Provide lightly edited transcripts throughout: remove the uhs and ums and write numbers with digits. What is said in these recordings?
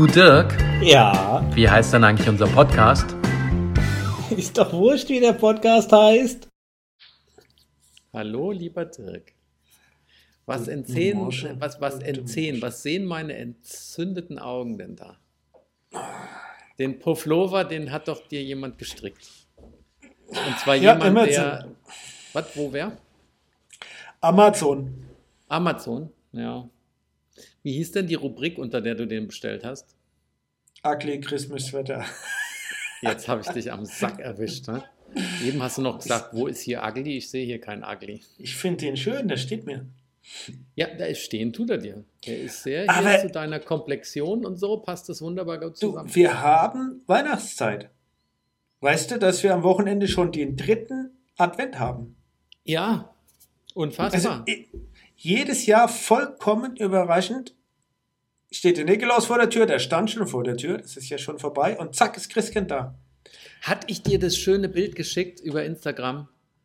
Du Dirk, Ja, wie heißt denn eigentlich unser Podcast? ist doch wurscht, wie der Podcast heißt. Hallo, lieber Dirk. Was Guten entzählen, Morgen, was guten entzähen, Morgen. was sehen meine entzündeten Augen denn da? Den Pavlova, den hat doch dir jemand gestrickt. Und zwar Ja, jemand, Amazon. was, wo, wer? Amazon. Amazon, ja. Wie hieß denn die Rubrik, unter der du den bestellt hast? Ugly Christmas Wetter. Jetzt habe ich dich am Sack erwischt, ne? Eben hast du noch gesagt, wo ist hier Ugly? Ich sehe hier kein Ugly. Ich finde den schön, der steht mir. Ja, da ist stehen, tut er dir. Der ist sehr Aber- hier zu deiner Komplexion und so, passt das wunderbar gut Du, zusammen. wir haben Weihnachtszeit. Weißt du, dass wir am Wochenende schon den 3. Advent haben? Ja, unfassbar. Also jedes Jahr vollkommen überraschend steht der Nikolaus vor der Tür, der stand schon vor der Tür, das ist ja schon vorbei und zack ist Christkind da. Hatte ich dir das schöne Bild geschickt über Instagram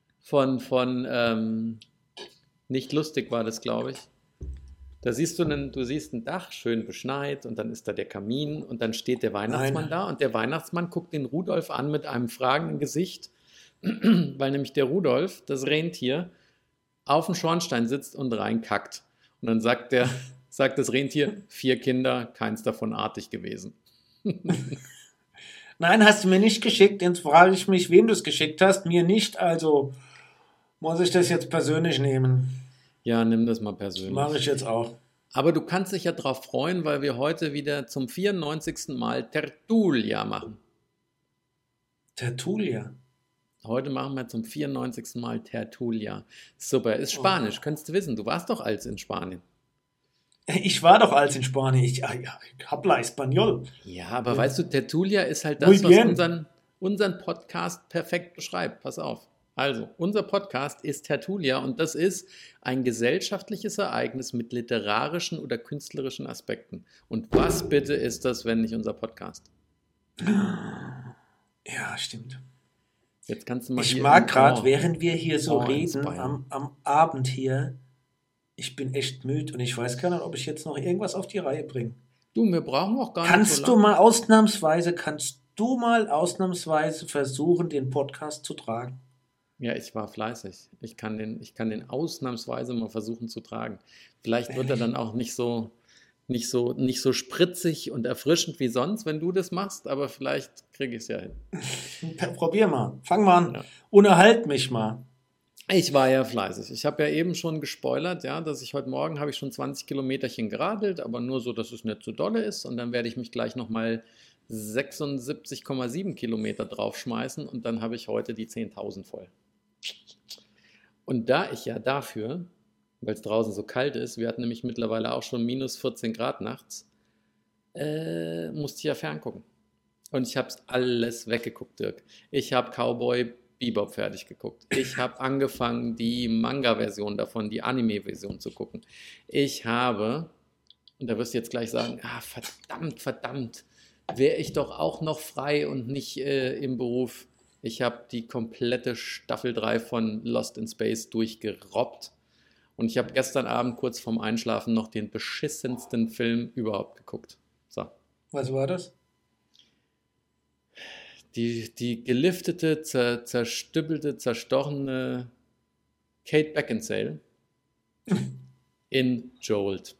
von nicht lustig war das, glaube ich. Da siehst du siehst ein Dach, schön beschneit und dann ist da der Kamin und dann steht der Weihnachtsmann Nein. da und der Weihnachtsmann guckt den Rudolf an mit einem fragenden Gesicht, weil nämlich der Rudolf, das Rentier, auf dem Schornstein sitzt und reinkackt. Und dann sagt das Rentier, 4 Kinder, keins davon artig gewesen. Nein, hast du mir nicht geschickt. Jetzt frage ich mich, wem du es geschickt hast. Mir nicht, also muss ich das jetzt persönlich nehmen. Ja, nimm das mal persönlich. Mache ich jetzt auch. Aber du kannst dich ja drauf freuen, weil wir heute wieder zum 94. Mal Tertulia machen. Tertulia. Heute machen wir zum 94. Mal Tertulia. Super, ist Spanisch, könntest du wissen. Du warst doch als in Spanien. Ich war doch als in Spanien. Ich habla Español. Ja, aber weißt du, Tertulia ist halt Muy das, was bien. unseren Podcast perfekt beschreibt. Pass auf. Also, unser Podcast ist Tertulia und das ist ein gesellschaftliches Ereignis mit literarischen oder künstlerischen Aspekten. Und was bitte ist das, wenn nicht unser Podcast? Ja, stimmt. Jetzt kannst du mal Ich hier mag in gerade, Awe- während wir hier so Awe reden, inspire. am Abend hier, ich bin echt müde und ich weiß gar nicht, ob ich jetzt noch irgendwas auf die Reihe bringe. Du, wir brauchen auch gar nicht Kannst so du lange. mal ausnahmsweise versuchen, den Podcast zu tragen? Ja, ich war fleißig. Ich kann den ausnahmsweise mal versuchen zu tragen. Vielleicht wird er dann auch nicht so spritzig und erfrischend wie sonst, wenn du das machst, aber vielleicht kriege ich es ja hin. Probier mal. Fang mal an. Ja. Unterhalt mich mal. Ich war ja fleißig. Ich habe ja eben schon gespoilert, ja, dass ich heute Morgen habe ich schon 20 Kilometerchen geradelt, aber nur so, dass es nicht so dolle ist. Und dann werde ich mich gleich nochmal 76,7 Kilometer draufschmeißen und dann habe ich heute die 10.000 voll. Und da ich ja dafür, weil es draußen so kalt ist, wir hatten nämlich mittlerweile auch schon minus 14 Grad nachts, musste ich ja ferngucken. Und ich habe es alles weggeguckt, Dirk. Ich habe Cowboy Bebop fertig geguckt. Ich habe angefangen, die Manga-Version davon, die Anime-Version zu gucken. Ich habe, und da wirst du jetzt gleich sagen, verdammt, wäre ich doch auch noch frei und nicht im Beruf. Ich habe die komplette Staffel 3 von Lost in Space durchgerobbt. Und ich habe gestern Abend kurz vorm Einschlafen noch den beschissensten Film überhaupt geguckt. So. Was war das? Die geliftete, zerstüppelte, zerstochene Kate Beckinsale in Jolt.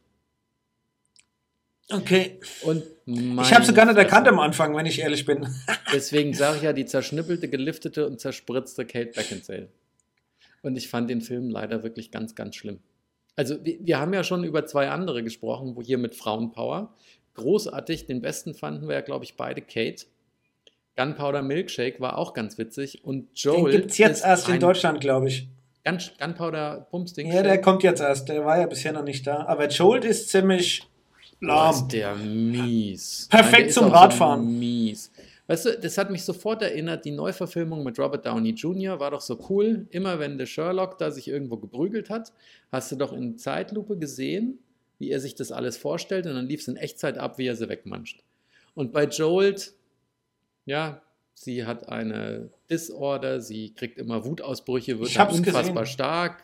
Okay. Und Ich habe sie gar nicht meine erkannt Fresse. am Anfang, wenn ich ehrlich bin. Deswegen sage ich ja die zerschnippelte, geliftete und zerspritzte Kate Beckinsale. Und ich fand den Film leider wirklich ganz, ganz schlimm. Also wir haben ja schon über 2 andere gesprochen, wo hier mit Frauenpower. Großartig, den besten fanden wir ja, glaube ich, beide Kate. Gunpowder Milkshake war auch ganz witzig. Und Den Joel gibt es jetzt ist erst in ein Deutschland, glaube ich. Gunpowder Bumsding. Ja, der kommt jetzt erst. Der war ja bisher noch nicht da. Aber Jolt ist ziemlich lahm. Ist der mies. Perfekt Nein, der ist zum auch so Radfahren. mies. Weißt du, das hat mich sofort erinnert, die Neuverfilmung mit Robert Downey Jr. war doch so cool. Immer wenn der Sherlock da sich irgendwo geprügelt hat, hast du doch in Zeitlupe gesehen, wie er sich das alles vorstellt und dann lief es in Echtzeit ab, wie er sie wegmanscht. Und bei Jolt, ja, sie hat eine Disorder, sie kriegt immer Wutausbrüche, wird Ich dann hab's unfassbar gesehen. stark.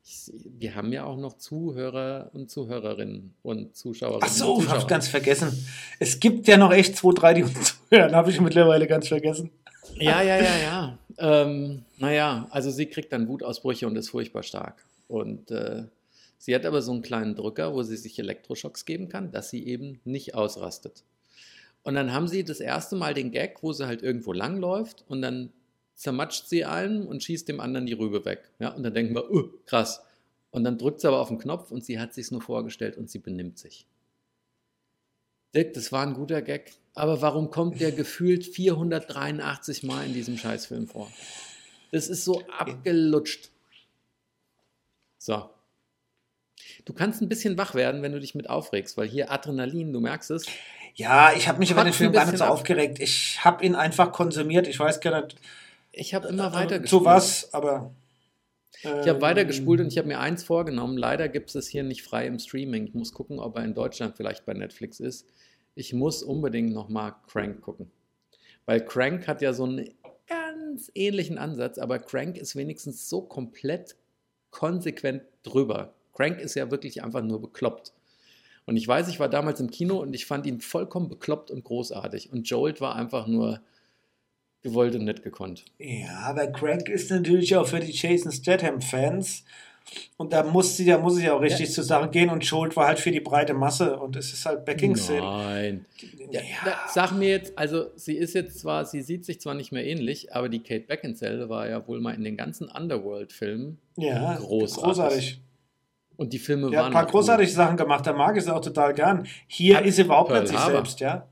Wir haben ja auch noch Zuhörer und Zuhörerinnen und Zuschauerinnen Ach so, und ich hab's Zuschauer. ganz vergessen. Es gibt ja noch echt 2, 3, die uns zuhören. Habe ich mittlerweile ganz vergessen. Ja. Naja, also sie kriegt dann Wutausbrüche und ist furchtbar stark. Und sie hat aber so einen kleinen Drücker, wo sie sich Elektroschocks geben kann, dass sie eben nicht ausrastet. Und dann haben sie das erste Mal den Gag, wo sie halt irgendwo langläuft und dann zermatscht sie einen und schießt dem anderen die Rübe weg. Ja, und dann denken wir, krass. Und dann drückt sie aber auf den Knopf und sie hat sich's nur vorgestellt und sie benimmt sich. Dick, das war ein guter Gag. Aber warum kommt der gefühlt 483 Mal in diesem Scheißfilm vor? Das ist so abgelutscht. So. Du kannst ein bisschen wach werden, wenn du dich mit aufregst, weil hier Adrenalin, du merkst es. Ja, ich habe mich über den Kotzt Film ein gar nicht bisschen so ab. aufgeregt. Ich habe ihn einfach konsumiert. Ich weiß gar nicht, Ich habe immer weiter zu was, aber... Ich habe weitergespult und ich habe mir eins vorgenommen. Leider gibt es hier nicht frei im Streaming. Ich muss gucken, ob er in Deutschland vielleicht bei Netflix ist. Ich muss unbedingt nochmal Crank gucken. Weil Crank hat ja so einen ganz ähnlichen Ansatz, aber Crank ist wenigstens so komplett konsequent drüber. Crank ist ja wirklich einfach nur bekloppt. Und ich weiß, ich war damals im Kino und ich fand ihn vollkommen bekloppt und großartig. Und Jolt war einfach nur gewollt und nicht gekonnt. Ja, aber Crank ist natürlich auch für die Jason Statham-Fans. Und da muss es ja auch richtig zur Sache gehen. Und Jolt war halt für die breite Masse. Und es ist halt Beckinsale. Nein. Sag mir jetzt, also sie sieht sich zwar nicht mehr ähnlich, aber die Kate Beckinsale war ja wohl mal in den ganzen Underworld-Filmen Ja, großartig. Und die Filme Ja, waren ein paar auch großartige Sachen gemacht. Da mag ich sie auch total gern. Hier ist sie überhaupt Pearl nicht sich Harbor. selbst, ja.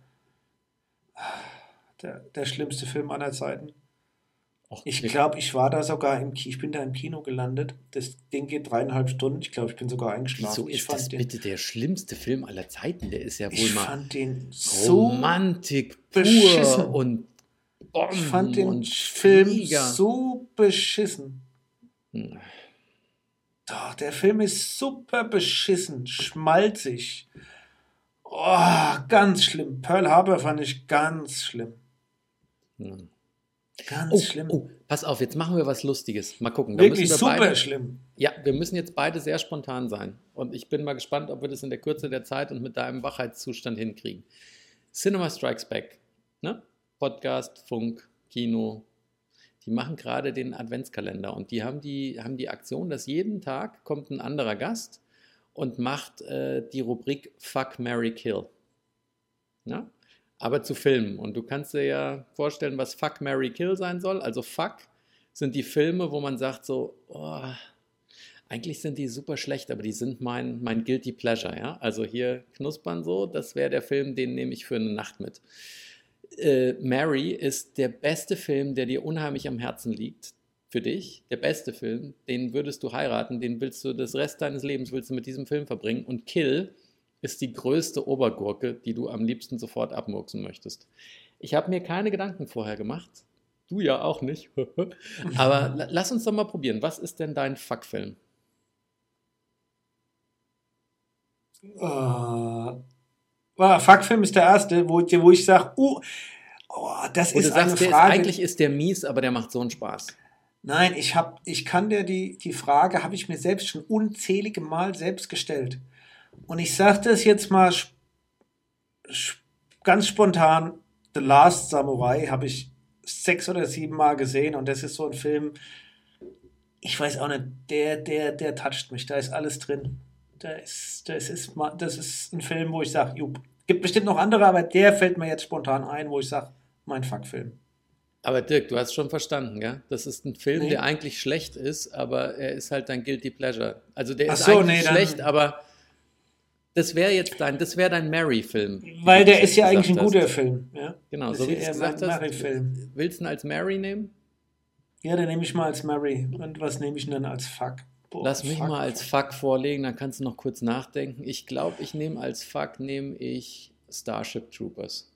Der schlimmste Film aller Zeiten. Och, Ich glaube, ich war da sogar ich bin da im Kino gelandet. Das Ding geht 3,5 Stunden. Ich glaube, ich bin sogar eingeschlafen. Wieso Ich ist das fand den, bitte der schlimmste Film aller Zeiten? Der ist ja wohl ich mal fand den so Romantik beschissen. pur und Bomben Ich fand den und Film Flieger. so beschissen. Hm. Doch, der Film ist super beschissen, schmalzig. Oh, ganz schlimm. Pearl Harbor fand ich ganz schlimm. Hm. Ganz schlimm. Oh, pass auf, jetzt machen wir was Lustiges. Mal gucken. Da Wirklich müssen wir super beide, schlimm. ja, wir müssen jetzt beide sehr spontan sein. Und ich bin mal gespannt, ob wir das in der Kürze der Zeit und mit deinem Wachheitszustand hinkriegen. Cinema Strikes Back. Ne? Podcast, Funk, Kino. Die machen gerade den Adventskalender und die haben die Aktion, dass jeden Tag kommt ein anderer Gast und macht die Rubrik Fuck, Marry, Kill. Ja? Aber zu Filmen. Und du kannst dir ja vorstellen, was Fuck, Marry, Kill sein soll. Also Fuck sind die Filme, wo man sagt so, oh, eigentlich sind die super schlecht, aber die sind mein Guilty Pleasure. Ja? Also hier knuspern so, das wäre der Film, den nehme ich für eine Nacht mit. Mary ist der beste Film, der dir unheimlich am Herzen liegt, für dich. Der beste Film, den würdest du heiraten, den willst du das Rest deines Lebens willst du mit diesem Film verbringen. Und Kill ist die größte Obergurke, die du am liebsten sofort abmurksen möchtest. Ich habe mir keine Gedanken vorher gemacht. Du ja auch nicht. Aber lass uns doch mal probieren. Was ist denn dein Fuck-Film? Fuckfilm ist der erste, wo ich sage, das Wo ist du sagst, eine Frage. eigentlich ist der mies, aber der macht so einen Spaß. Nein, ich kann dir die Frage, habe ich mir selbst schon unzählige Mal selbst gestellt. Und ich sage das jetzt mal ganz spontan, The Last Samurai habe ich 6 oder 7 Mal gesehen und das ist so ein Film, ich weiß auch nicht, der toucht mich, da ist alles drin. Das ist ein Film, wo ich sage, gibt bestimmt noch andere, aber der fällt mir jetzt spontan ein, wo ich sage, mein Fuckfilm. Aber Dirk, du hast schon verstanden, gell? Das ist ein Film, Nee. der eigentlich schlecht ist, aber er ist halt dein Guilty Pleasure. Also der Ach ist so, eigentlich nee, dann- schlecht, aber das wäre dein Mary-Film. wie Weil du der das ist ja gesagt eigentlich ein guter hast. Film. Ja? Genau, Das so wie ist du es ja gesagt mein hast. Mary-Film. Willst du ihn als Mary nehmen? Ja, den nehme ich mal als Mary. Und was nehme ich denn dann als Fuck? Boah, Lass mich Fuck. mal als Fuck vorlegen, dann kannst du noch kurz nachdenken. Ich glaube, ich nehme als Fuck Starship Troopers.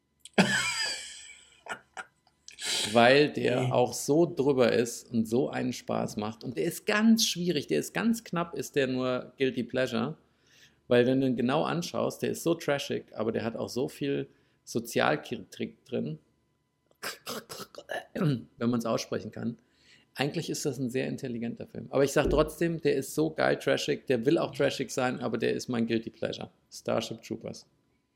Weil der auch so drüber ist und so einen Spaß macht. Und der ist ganz schwierig, der ist ganz knapp, ist der nur Guilty Pleasure. Weil wenn du ihn genau anschaust, der ist so trashig, aber der hat auch so viel Sozialkritik drin, wenn man es aussprechen kann. Eigentlich ist das ein sehr intelligenter Film. Aber ich sage trotzdem, der ist so geil trashig, der will auch trashig sein, aber der ist mein Guilty Pleasure. Starship Troopers.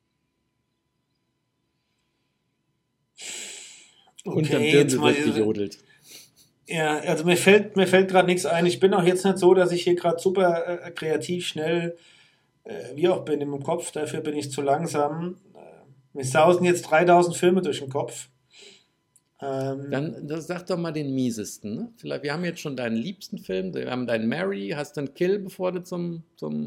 Unterm Okay, Dirndl wird gejodelt. Ja, also mir fällt gerade nichts ein. Ich bin auch jetzt nicht so, dass ich hier gerade super kreativ, schnell, wie auch bin im Kopf. Dafür bin ich zu langsam. Mir sausen jetzt 3000 Filme durch den Kopf. Dann sag doch mal den miesesten. Ne? Vielleicht, wir haben jetzt schon deinen liebsten Film, wir haben deinen Mary, hast du einen Kill, bevor du zum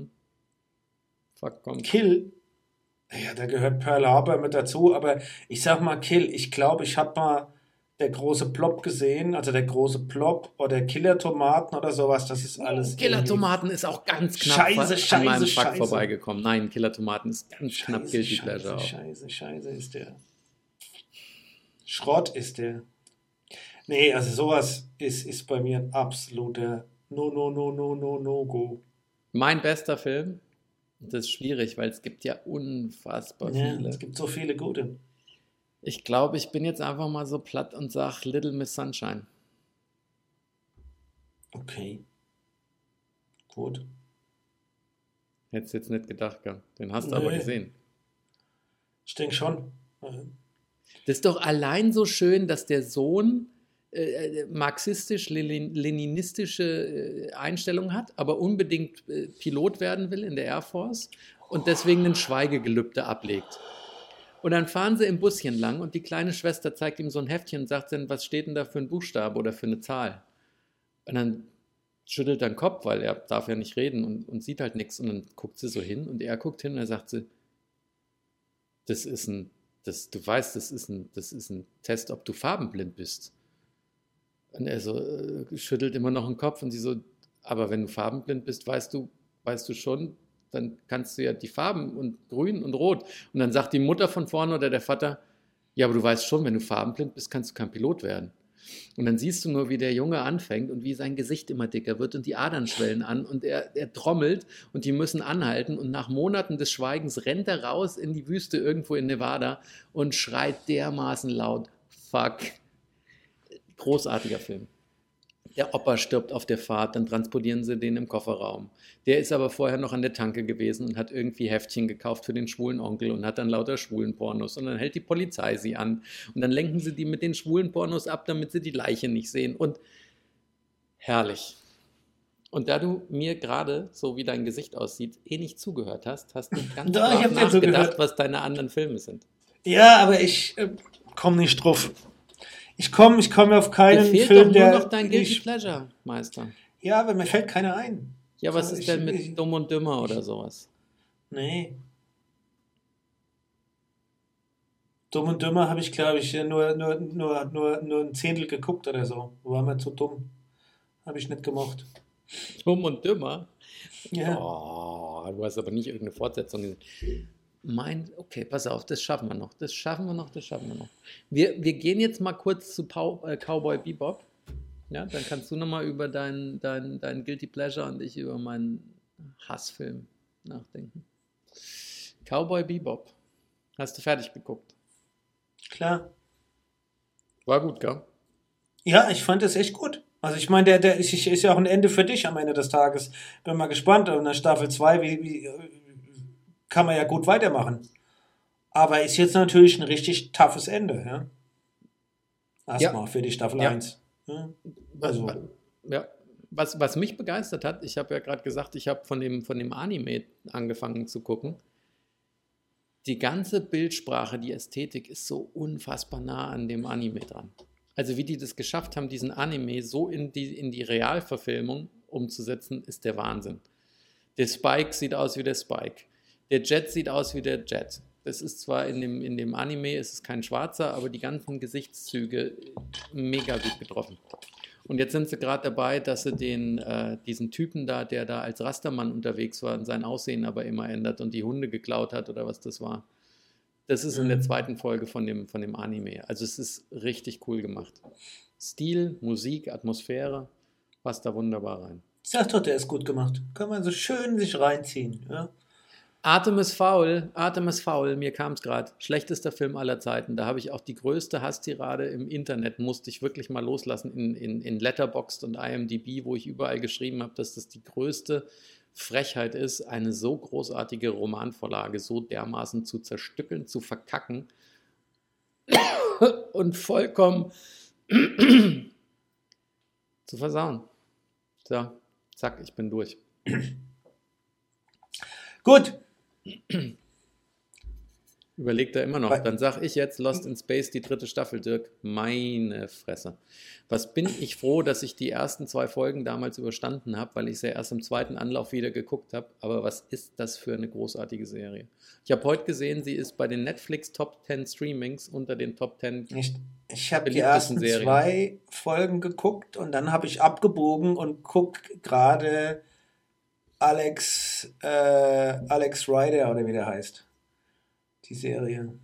Fuck kommst? Kill, ja, da gehört Pearl Harbor mit dazu, aber ich sag mal Kill. Ich glaube, ich habe mal der große Plop gesehen, also der große Plop oder Killer-Tomaten oder sowas, das ist alles Killer-Tomaten ist auch ganz knapp an meinem Fuck vorbeigekommen. Nein, Killer-Tomaten ist ganz knapp Guilty Pleasure. Scheiße ist der. Schrott ist der. Nee, also sowas ist bei mir ein absoluter No-Go. Mein bester Film, das ist schwierig, weil es gibt ja unfassbar viele. Es gibt so viele gute. Ich glaube, ich bin jetzt einfach mal so platt und sage Little Miss Sunshine. Okay. Gut. Hättest jetzt nicht gedacht, gell? Den hast du aber gesehen. Ich denke schon. Das ist doch allein so schön, dass der Sohn marxistisch-leninistische Einstellungen hat, aber unbedingt Pilot werden will in der Air Force und deswegen ein Schweigegelübde ablegt. Und dann fahren sie im Buschen lang und die kleine Schwester zeigt ihm so ein Heftchen und sagt dann, was steht denn da für ein Buchstabe oder für eine Zahl? Und dann schüttelt er den Kopf, weil er darf ja nicht reden und sieht halt nichts. Und dann guckt sie so hin und er guckt hin und er sagt sie, du weißt, das ist ein Test, ob du farbenblind bist. Und er so schüttelt immer noch den Kopf und sie so, aber wenn du farbenblind bist, weißt du schon, dann kannst du ja die Farben und grün und rot. Und dann sagt die Mutter von vorne oder der Vater, ja, aber du weißt schon, wenn du farbenblind bist, kannst du kein Pilot werden. Und dann siehst du nur, wie der Junge anfängt und wie sein Gesicht immer dicker wird und die Adern schwellen an und er trommelt und die müssen anhalten und nach Monaten des Schweigens rennt er raus in die Wüste irgendwo in Nevada und schreit dermaßen laut, fuck. Großartiger Film. Der Opa stirbt auf der Fahrt, dann transportieren sie den im Kofferraum. Der ist aber vorher noch an der Tanke gewesen und hat irgendwie Heftchen gekauft für den schwulen Onkel und hat dann lauter schwulen Pornos. Und dann hält die Polizei sie an. Und dann lenken sie die mit den schwulen Pornos ab, damit sie die Leiche nicht sehen. Und herrlich. Und da du mir gerade, so wie dein Gesicht aussieht, nicht zugehört hast, hast du ganz brav nachgedacht, was deine anderen Filme sind. Ja, aber ich komme nicht drauf. Ich komme auf keinen Film, Film, doch der... nur noch dein Guilty Pleasure, Meister. Ja, aber mir fällt keiner ein. Ja, was ist denn mit Dumm und Dümmer oder sowas? Nee. Dumm und Dümmer habe ich, glaube ich, nur ein Zehntel geguckt oder so. War mir zu dumm. Habe ich nicht gemocht. Dumm und Dümmer? Ja. Oh, du hast aber nicht irgendeine Fortsetzung gesehen. Okay, pass auf, das schaffen wir noch. Wir gehen jetzt mal kurz zu Cowboy Bebop. Ja, dann kannst du nochmal über dein Guilty Pleasure und ich über meinen Hassfilm nachdenken. Cowboy Bebop. Hast du fertig geguckt? Klar. War gut, gell? Ja, ich fand das echt gut. Also ich meine, der ist ja auch ein Ende für dich am Ende des Tages. Bin mal gespannt. Und in Staffel 2, wie kann man ja gut weitermachen. Aber ist jetzt natürlich ein richtig toughes Ende. Ja? Erstmal für die Staffel 1. Ja? Also. Ja. Was mich begeistert hat, ich habe ja gerade gesagt, ich habe von dem Anime angefangen zu gucken. Die ganze Bildsprache, die Ästhetik ist so unfassbar nah an dem Anime dran. Also wie die das geschafft haben, diesen Anime so in die Realverfilmung umzusetzen, ist der Wahnsinn. Der Spike sieht aus wie der Spike. Der Jet sieht aus wie der Jet. Das ist zwar in dem Anime, ist es kein Schwarzer, aber die ganzen Gesichtszüge mega gut getroffen. Und jetzt sind sie gerade dabei, dass sie diesen Typen da, der da als Rastermann unterwegs war und sein Aussehen aber immer ändert und die Hunde geklaut hat oder was das war. Das ist in der zweiten Folge von dem Anime. Also es ist richtig cool gemacht. Stil, Musik, Atmosphäre, passt da wunderbar rein. Ich sag doch, der ist gut gemacht. Kann man so schön sich reinziehen. Ja? Artemis Fowl, mir kam es gerade. Schlechtester Film aller Zeiten. Da habe ich auch die größte Hasstirade im Internet, musste ich wirklich mal loslassen in Letterboxd und IMDb, wo ich überall geschrieben habe, dass das die größte Frechheit ist, eine so großartige Romanvorlage so dermaßen zu zerstückeln, zu verkacken und vollkommen zu versauen. So, zack, ich bin durch. Gut. Überlegt er immer noch. Dann sage ich jetzt Lost in Space, die 3. Staffel, Dirk. Meine Fresse. Was bin ich froh, dass ich die ersten 2 Folgen damals überstanden habe, weil ich sie erst im 2. Anlauf wieder geguckt habe. Aber was ist das für eine großartige Serie? Ich habe heute gesehen, sie ist bei den Netflix Top 10 Streamings unter den Top 10 Ich habe die ersten Serien. 2 Folgen geguckt und dann habe ich abgebogen und gucke gerade Alex Rider oder wie der heißt. Die Serie.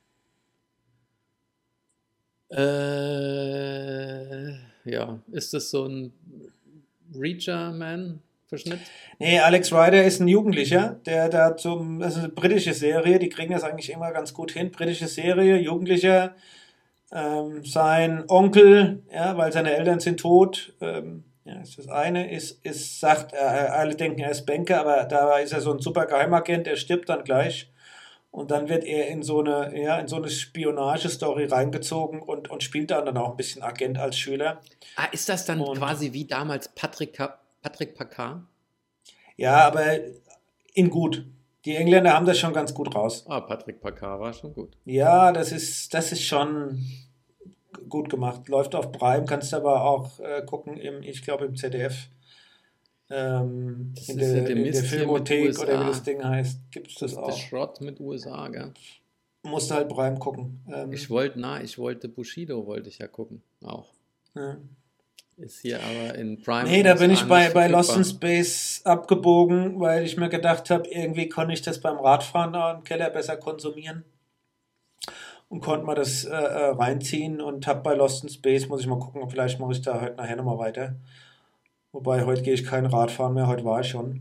Ja, ist das so ein Reacher-Man-Verschnitt? Nee, Alex Rider ist ein Jugendlicher, der da das ist eine britische Serie, die kriegen das eigentlich immer ganz gut hin. Britische Serie, Jugendlicher, sein Onkel, ja, weil seine Eltern sind tot, ja, ist das eine, sagt, alle denken, er ist Banker, aber da ist er so ein super Geheimagent, der stirbt dann gleich. Und dann wird er in so eine Spionage-Story reingezogen und spielt dann auch ein bisschen Agent als Schüler. Ist das dann quasi wie damals Patrick Packard? Ja, aber in gut. Die Engländer haben das schon ganz gut raus. Patrick Packard war schon gut. Ja, das ist schon gut gemacht. Läuft auf Prime, kannst du aber auch gucken ich glaube im ZDF. In der Filmothek oder wie das Ding heißt, gibt es das auch. Das Schrott mit USA, gell? Musst halt Prime gucken. Ich wollte Bushido, wollte ich ja gucken, auch. Ja. Ist hier aber in Prime. Nee, da bin ich bei Lost in Space abgebogen, weil ich mir gedacht habe, irgendwie konnte ich das beim Radfahren da im Keller besser konsumieren. Und konnte mal das reinziehen und habe bei Lost in Space, muss ich mal gucken, vielleicht mache ich da heute nachher nochmal weiter. Wobei, heute gehe ich kein Radfahren mehr, heute war ich schon.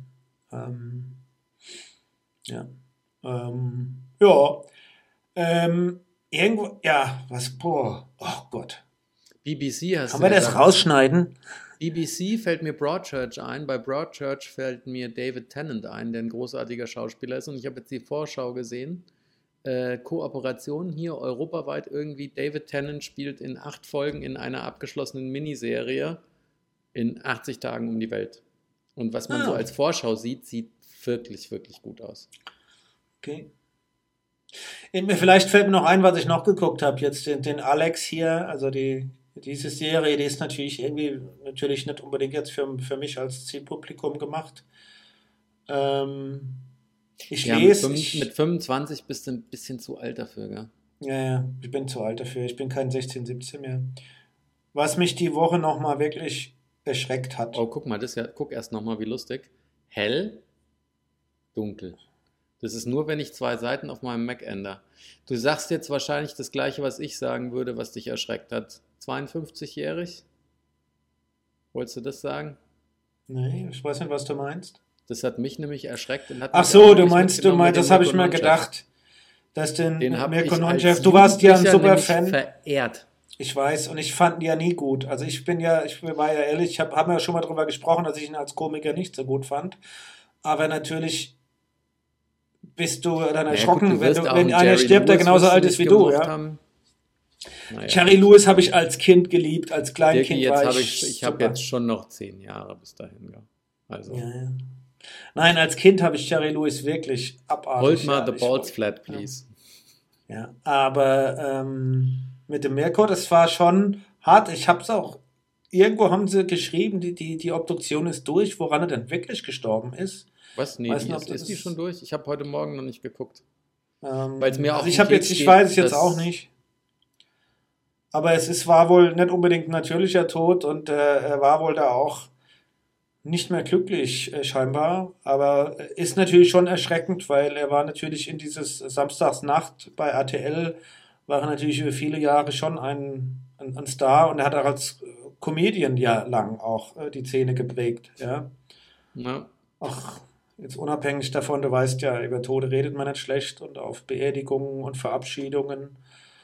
Ja. Irgendwo, ja, oh Gott. BBC hast Kann man das rausschneiden? BBC fällt mir Broadchurch ein. Bei Broadchurch fällt mir David Tennant ein, der ein großartiger Schauspieler ist. Und ich habe jetzt die Vorschau gesehen. Kooperation hier europaweit irgendwie. David Tennant spielt in 8 Folgen in einer abgeschlossenen Miniserie in 80 Tagen um die Welt. Und was man so als Vorschau sieht wirklich, wirklich gut aus. Okay. Vielleicht fällt mir noch ein, was ich noch geguckt habe. Jetzt den Alex hier, also diese Serie, die ist natürlich nicht unbedingt jetzt für mich als Zielpublikum gemacht. Mit 25 bist du ein bisschen zu alt dafür, gell? Ja, ich bin zu alt dafür. Ich bin kein 16, 17 mehr. Was mich die Woche nochmal wirklich erschreckt hat. Oh, guck mal, guck erst nochmal, wie lustig. Hell, dunkel. Das ist nur, wenn ich 2 Seiten auf meinem Mac ändere. Du sagst jetzt wahrscheinlich das Gleiche, was ich sagen würde, was dich erschreckt hat. 52-jährig? Wolltest du das sagen? Nee, ich weiß nicht, was du meinst. Das hat mich nämlich erschreckt. Und hat Ach so, du meinst, das habe ich mir gedacht. Dass den Mirko Nonchev, du warst ja ein super Fan. Verehrt. Ich weiß, und ich fand ihn ja nie gut. Also ich war ja ehrlich, ich haben ja schon mal drüber gesprochen, dass ich ihn als Komiker nicht so gut fand. Aber natürlich bist du dann erschrocken, wenn einer stirbt, der genauso alt ist wie du. Ja? Jerry Lewis habe ich als Kind geliebt, als Kleinkind ich habe jetzt schon noch 10 Jahre bis dahin. Ja. Also. Ja. Nein, als Kind habe ich Jerry Lewis wirklich abartig. Hold mal the balls flat, please. Ja, aber mit dem Mirko, das war schon hart. Ich habe es auch, irgendwo haben sie geschrieben, die Obduktion ist durch, woran er denn wirklich gestorben ist. Was? Nee, ist die schon durch? Ich habe heute Morgen noch nicht geguckt. Weil es mir auch ich weiß es jetzt auch nicht. Aber war wohl nicht unbedingt ein natürlicher Tod und er war wohl da auch nicht mehr glücklich scheinbar. Aber ist natürlich schon erschreckend, weil er war natürlich in dieses Samstagsnacht bei RTL, war er natürlich über viele Jahre schon ein Star und er hat auch als Comedian ja lang auch die Szene geprägt. Ja. Ja. Ach, Jetzt unabhängig davon, du weißt ja, über Tode redet man nicht schlecht und auf Beerdigungen und Verabschiedungen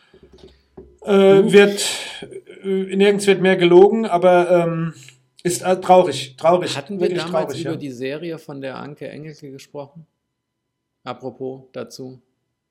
nirgends wird mehr gelogen, aber ist traurig, Hatten wir wirklich damals traurig, über ja. die Serie von der Anke Engelke gesprochen? Apropos dazu.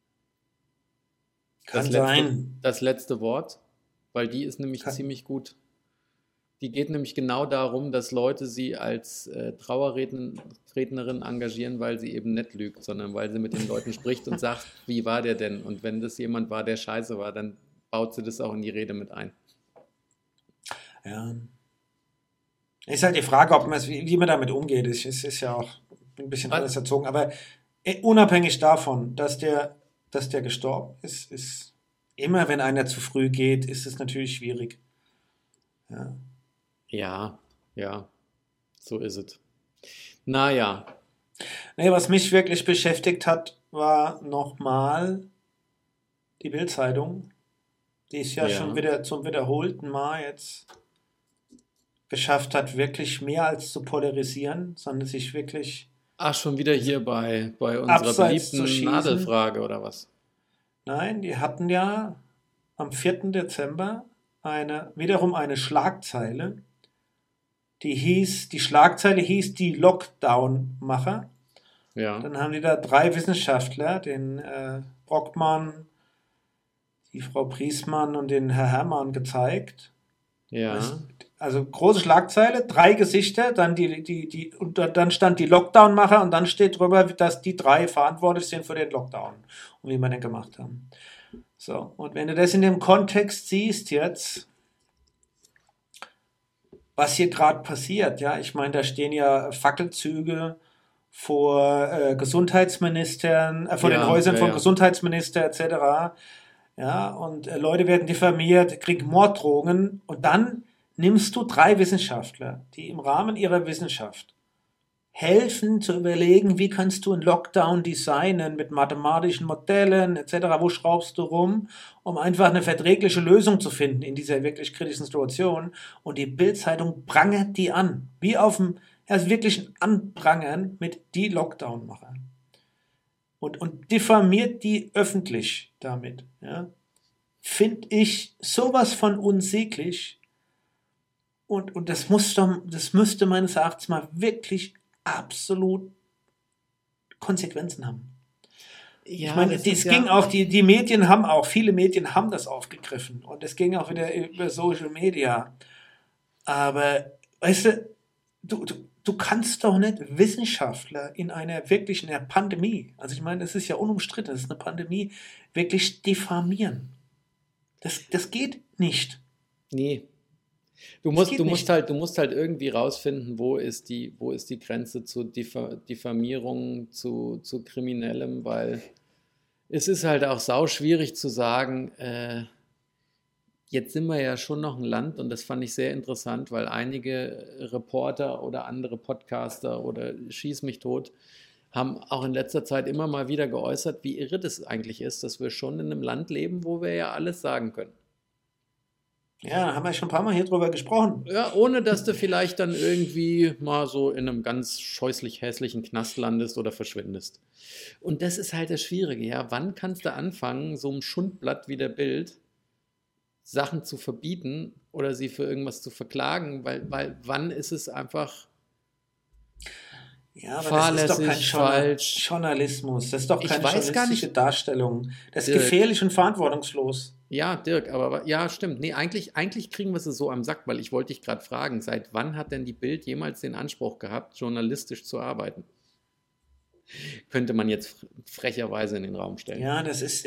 Kann sein. Das letzte Wort, weil die ist nämlich ziemlich gut. Die geht nämlich genau darum, dass Leute sie als Trauerrednerin engagieren, weil sie eben nicht lügt, sondern weil sie mit den Leuten spricht und sagt, wie war der denn? Und wenn das jemand war, der scheiße war, dann baut sie das auch in die Rede mit ein. Ja. Ist halt die Frage, wie man damit umgeht. Es ist ja auch ein bisschen alles erzogen. Aber unabhängig davon, dass der gestorben ist immer, wenn einer zu früh geht, ist es natürlich schwierig. Ja, so ist es. Naja. Nee, was mich wirklich beschäftigt hat, war nochmal die Bild-Zeitung, die es ja schon wieder zum wiederholten Mal jetzt geschafft hat, wirklich mehr als zu polarisieren, sondern sich wirklich schon wieder hier bei unserer beliebten Nadelfrage oder was? Nein, die hatten ja am 4. Dezember wiederum eine Schlagzeile, die Schlagzeile hieß die Lockdown-Macher. Ja. Dann haben die da 3 Wissenschaftler, den Brockmann, die Frau Priesmann und den Herr Herrmann gezeigt. Ja. Also große Schlagzeile, 3 Gesichter, dann und dann stand die Lockdown-Macher und dann steht drüber, dass die 3 verantwortlich sind für den Lockdown und wie wir den gemacht haben. So, und wenn du das in dem Kontext siehst jetzt, was hier gerade passiert, ja, ich meine, da stehen ja Fackelzüge vor Gesundheitsministern, vor den Häusern von Gesundheitsminister etc. Ja, und Leute werden diffamiert, kriegen Morddrohungen und dann nimmst du 3 Wissenschaftler, die im Rahmen ihrer Wissenschaft helfen zu überlegen, wie kannst du einen Lockdown designen mit mathematischen Modellen etc., wo schraubst du rum, um einfach eine verträgliche Lösung zu finden in dieser wirklich kritischen Situation. Und die Bild-Zeitung prangert die an, wie auf dem wirklichen Anprangern mit die Lockdown-Macher. Und diffamiert die öffentlich damit. Ja. Finde ich sowas von unsäglich. Und das müsste meines Erachtens mal wirklich absolut Konsequenzen haben. Ja, ich meine, die Medien viele Medien haben das aufgegriffen und es ging auch wieder über Social Media. Aber, weißt du kannst doch nicht Wissenschaftler in einer Pandemie, also ich meine, das ist ja unumstritten, das ist eine Pandemie, wirklich diffamieren. Das geht nicht. Nee. Du musst halt irgendwie rausfinden, wo ist die Grenze zu Diffamierung, zu Kriminellem, weil es ist halt auch sauschwierig zu sagen, jetzt sind wir ja schon noch ein Land und das fand ich sehr interessant, weil einige Reporter oder andere Podcaster oder Schieß mich tot haben auch in letzter Zeit immer mal wieder geäußert, wie irre das eigentlich ist, dass wir schon in einem Land leben, wo wir ja alles sagen können. Ja, haben wir schon ein paar Mal hier drüber gesprochen. Ja, ohne dass du vielleicht dann irgendwie mal so in einem ganz scheußlich hässlichen Knast landest oder verschwindest. Und das ist halt das Schwierige, ja. Wann kannst du anfangen, so einem Schundblatt wie der Bild Sachen zu verbieten oder sie für irgendwas zu verklagen? Weil wann ist es einfach aber fahrlässig, das ist doch kein Journalismus. Das ist doch keine journalistische Darstellung. Das ist gefährlich und verantwortungslos. Ja, Dirk, aber ja, stimmt. Nee, eigentlich kriegen wir es so am Sack, weil ich wollte dich gerade fragen, seit wann hat denn die Bild jemals den Anspruch gehabt, journalistisch zu arbeiten? Könnte man jetzt frecherweise in den Raum stellen. Ja, das ist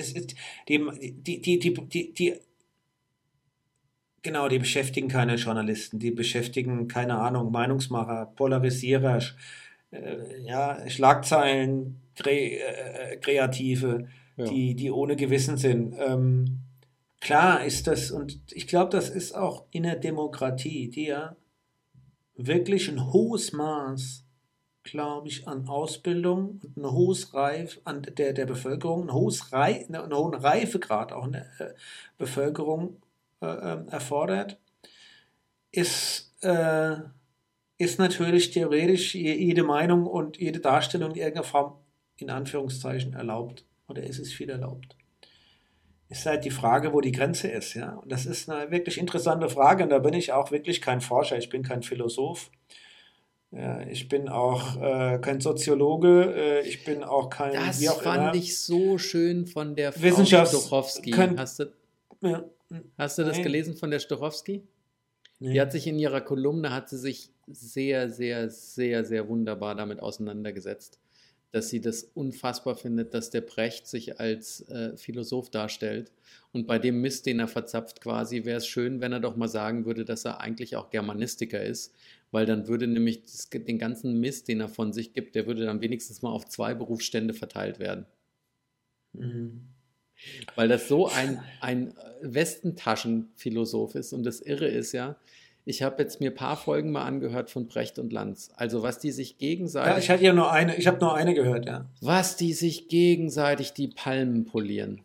genau, die beschäftigen keine Journalisten, die beschäftigen, keine Ahnung, Meinungsmacher, Polarisierer, Schlagzeilen, Kreative, die ohne Gewissen sind. Klar ist das, und ich glaube, das ist auch in der Demokratie, die ja wirklich ein hohes Maß, glaube ich, an Ausbildung und ein hohes an der Bevölkerung, einen hohen Reifegrad auch in der Bevölkerung erfordert, ist ist natürlich theoretisch jede Meinung und jede Darstellung in irgendeiner Form in Anführungszeichen erlaubt. Oder ist es viel erlaubt? Ist halt die Frage, wo die Grenze ist, ja. Und das ist eine wirklich interessante Frage und da bin ich auch wirklich kein Forscher, ich bin kein Philosoph, ja, ich bin auch kein Soziologe, ich bin auch kein, Das wie auch fand immer, ich so schön von der Frau Wissenschafts... Stochowski. Können, Hast du ja, das nee, gelesen von der Stochowski? Die nee. hat sich in ihrer Kolumne, hat sie sich sehr, sehr, sehr, sehr wunderbar damit auseinandergesetzt, dass sie das unfassbar findet, dass der Brecht sich als Philosoph darstellt. Und bei dem Mist, den er verzapft quasi, wäre es schön, wenn er doch mal sagen würde, dass er eigentlich auch Germanistiker ist, weil dann würde nämlich den ganzen Mist, den er von sich gibt, der würde dann wenigstens mal auf 2 Berufsstände verteilt werden. Mhm. Weil das so ein Westentaschenphilosoph ist. Und das Irre ist ja, ich habe jetzt mir ein paar Folgen mal angehört von Brecht und Lanz. Also was die sich Ja, gegenseitig, ich hatte ja nur eine, ich habe nur eine gehört, ja. was die sich gegenseitig die Palmen polieren.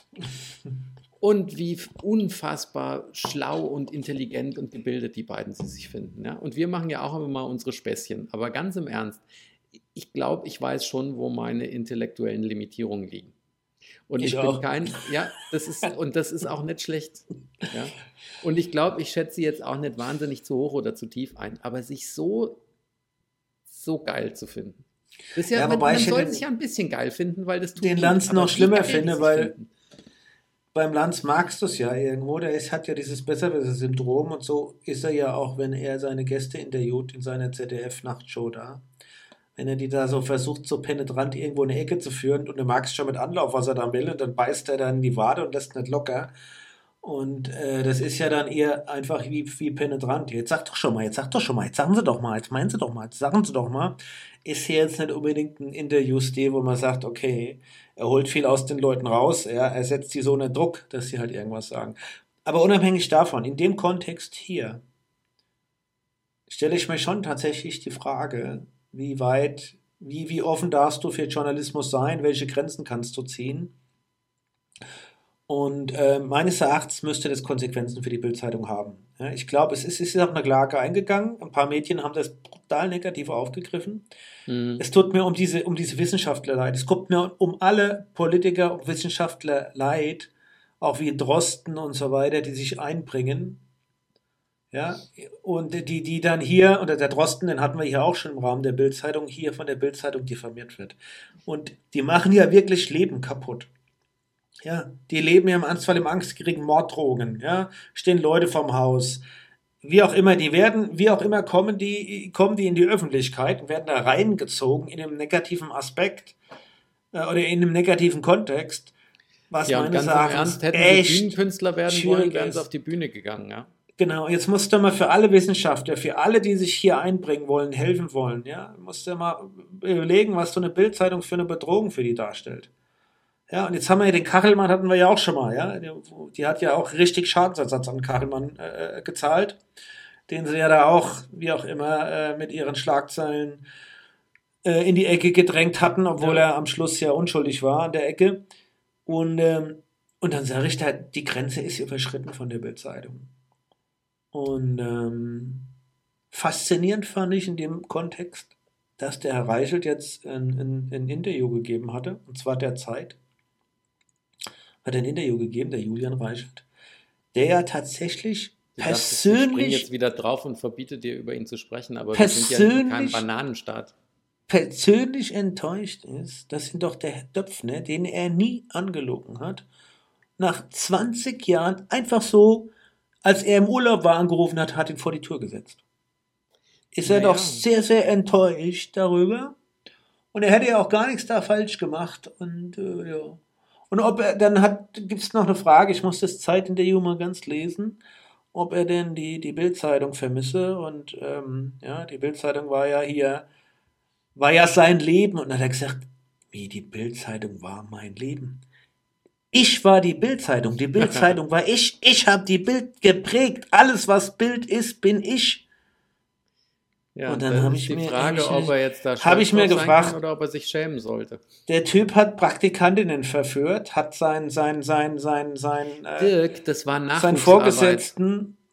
Und wie unfassbar schlau und intelligent und gebildet die beiden sie sich finden. Ja? Und wir machen ja auch immer mal unsere Späßchen. Aber ganz im Ernst, ich glaube, ich weiß schon, wo meine intellektuellen Limitierungen liegen. Und Ich ich bin auch. das ist auch nicht schlecht. Ja? Und ich glaube, ich schätze sie jetzt auch nicht wahnsinnig zu hoch oder zu tief ein, aber sich so geil zu finden. Das ist ja, Ja, man wobei ich soll den, sich ja ein bisschen geil finden, weil das tut den gut, Lanz aber noch wie schlimmer geil die finde, sich weil finden. beim Lanz magst du es ja irgendwo, hat ja dieses Besserwisser-Syndrom und so ist er ja auch, wenn er seine Gäste interviewt in seiner ZDF-Nachtshow da. Wenn er die da so versucht, so penetrant irgendwo in eine Ecke zu führen und du magst schon mit Anlauf, was er da will, und dann beißt er dann in die Wade und lässt nicht locker. Und das ist ja dann eher einfach wie penetrant. Jetzt sag doch schon mal, jetzt sagen Sie doch mal, jetzt meinen Sie doch mal, jetzt sagen Sie doch mal. Ist hier jetzt nicht unbedingt ein Interview-Stil, wo man sagt, okay, er holt viel aus den Leuten raus, ja, er setzt die so unter Druck, dass sie halt irgendwas sagen. Aber unabhängig davon, in dem Kontext hier, stelle ich mir schon tatsächlich die Frage, wie offen darfst du für Journalismus sein, welche Grenzen kannst du ziehen? Und meines Erachtens müsste das Konsequenzen für die Bild-Zeitung haben. Ja, ich glaube, es ist auf eine Klage eingegangen. Ein paar Medien haben das brutal negativ aufgegriffen. Es tut mir um diese Wissenschaftler leid. Es kommt mir um alle Politiker und Wissenschaftler leid, auch wie Drosten und so weiter, die sich einbringen. Ja, und die dann hier, oder der Drosten, den hatten wir hier auch schon im Rahmen der Bild-Zeitung, hier von der Bild-Zeitung diffamiert wird. Und die machen ja wirklich Leben kaputt. Ja, die leben ja im Ernstfall im Angstkrieg, Morddrohungen, ja, stehen Leute vorm Haus. Wie auch immer, kommen die in die Öffentlichkeit und werden da reingezogen in einem negativen Aspekt oder in einem negativen Kontext, was Ja, und meines ganz im Erachtens Ernst, hätten sie echt Bühnenkünstler werden wollen, schwierig wären sie ist. auf die Bühne gegangen, ja. Genau, jetzt musst du mal für alle Wissenschaftler, für alle, die sich hier einbringen wollen, helfen wollen, ja, musst du mal überlegen, was so eine Bild-Zeitung für eine Bedrohung für die darstellt. Ja, und jetzt haben wir ja den Kachelmann, hatten wir ja auch schon mal, ja. Die hat ja auch richtig Schadensersatz an Kachelmann gezahlt, den sie ja da auch, wie auch immer, mit ihren Schlagzeilen in die Ecke gedrängt hatten, obwohl er am Schluss ja unschuldig war an der Ecke. Und dann sage ich da, die Grenze ist überschritten von der Bild-Zeitung. Und faszinierend fand ich in dem Kontext, dass der Herr Reichelt jetzt ein Interview gegeben hatte, und zwar der Zeit. Hat ein Interview gegeben, der Julian Reichelt, der ja tatsächlich Du dachtest, ich spring jetzt persönlich, wieder drauf und verbiete dir, über ihn zu sprechen, aber wir sind ja kein persönlich, Bananenstaat. persönlich enttäuscht ist, dass ihn doch der Herr Döpfner, den er nie angelogen hat, nach 20 Jahren einfach so, als er im Urlaub war, angerufen hat, hat ihn vor die Tür gesetzt. Ist er doch Naja, sehr, sehr enttäuscht darüber. Und er hätte ja auch gar nichts da falsch gemacht. Und ja. Und ob er dann gibt es noch eine Frage, ich muss das Zeitinterview mal ganz lesen, ob er denn die Bild-Zeitung vermisse. Und ja, die Bild-Zeitung war ja sein Leben. Und dann hat er gesagt, wie die Bild-Zeitung war mein Leben. Ich war die Bild-Zeitung war ich habe die Bild geprägt. Alles, was Bild ist, bin ich. ja, Und dann dann habe ist ich die mir, Frage, ob er jetzt da hab ich stolz mir drauf sein gefragt, kann oder ob er sich schämen sollte. der Typ hat Praktikantinnen verführt, hat seinen Dirk, das war seinen Nachwuchsarbeit. Vorgesetzten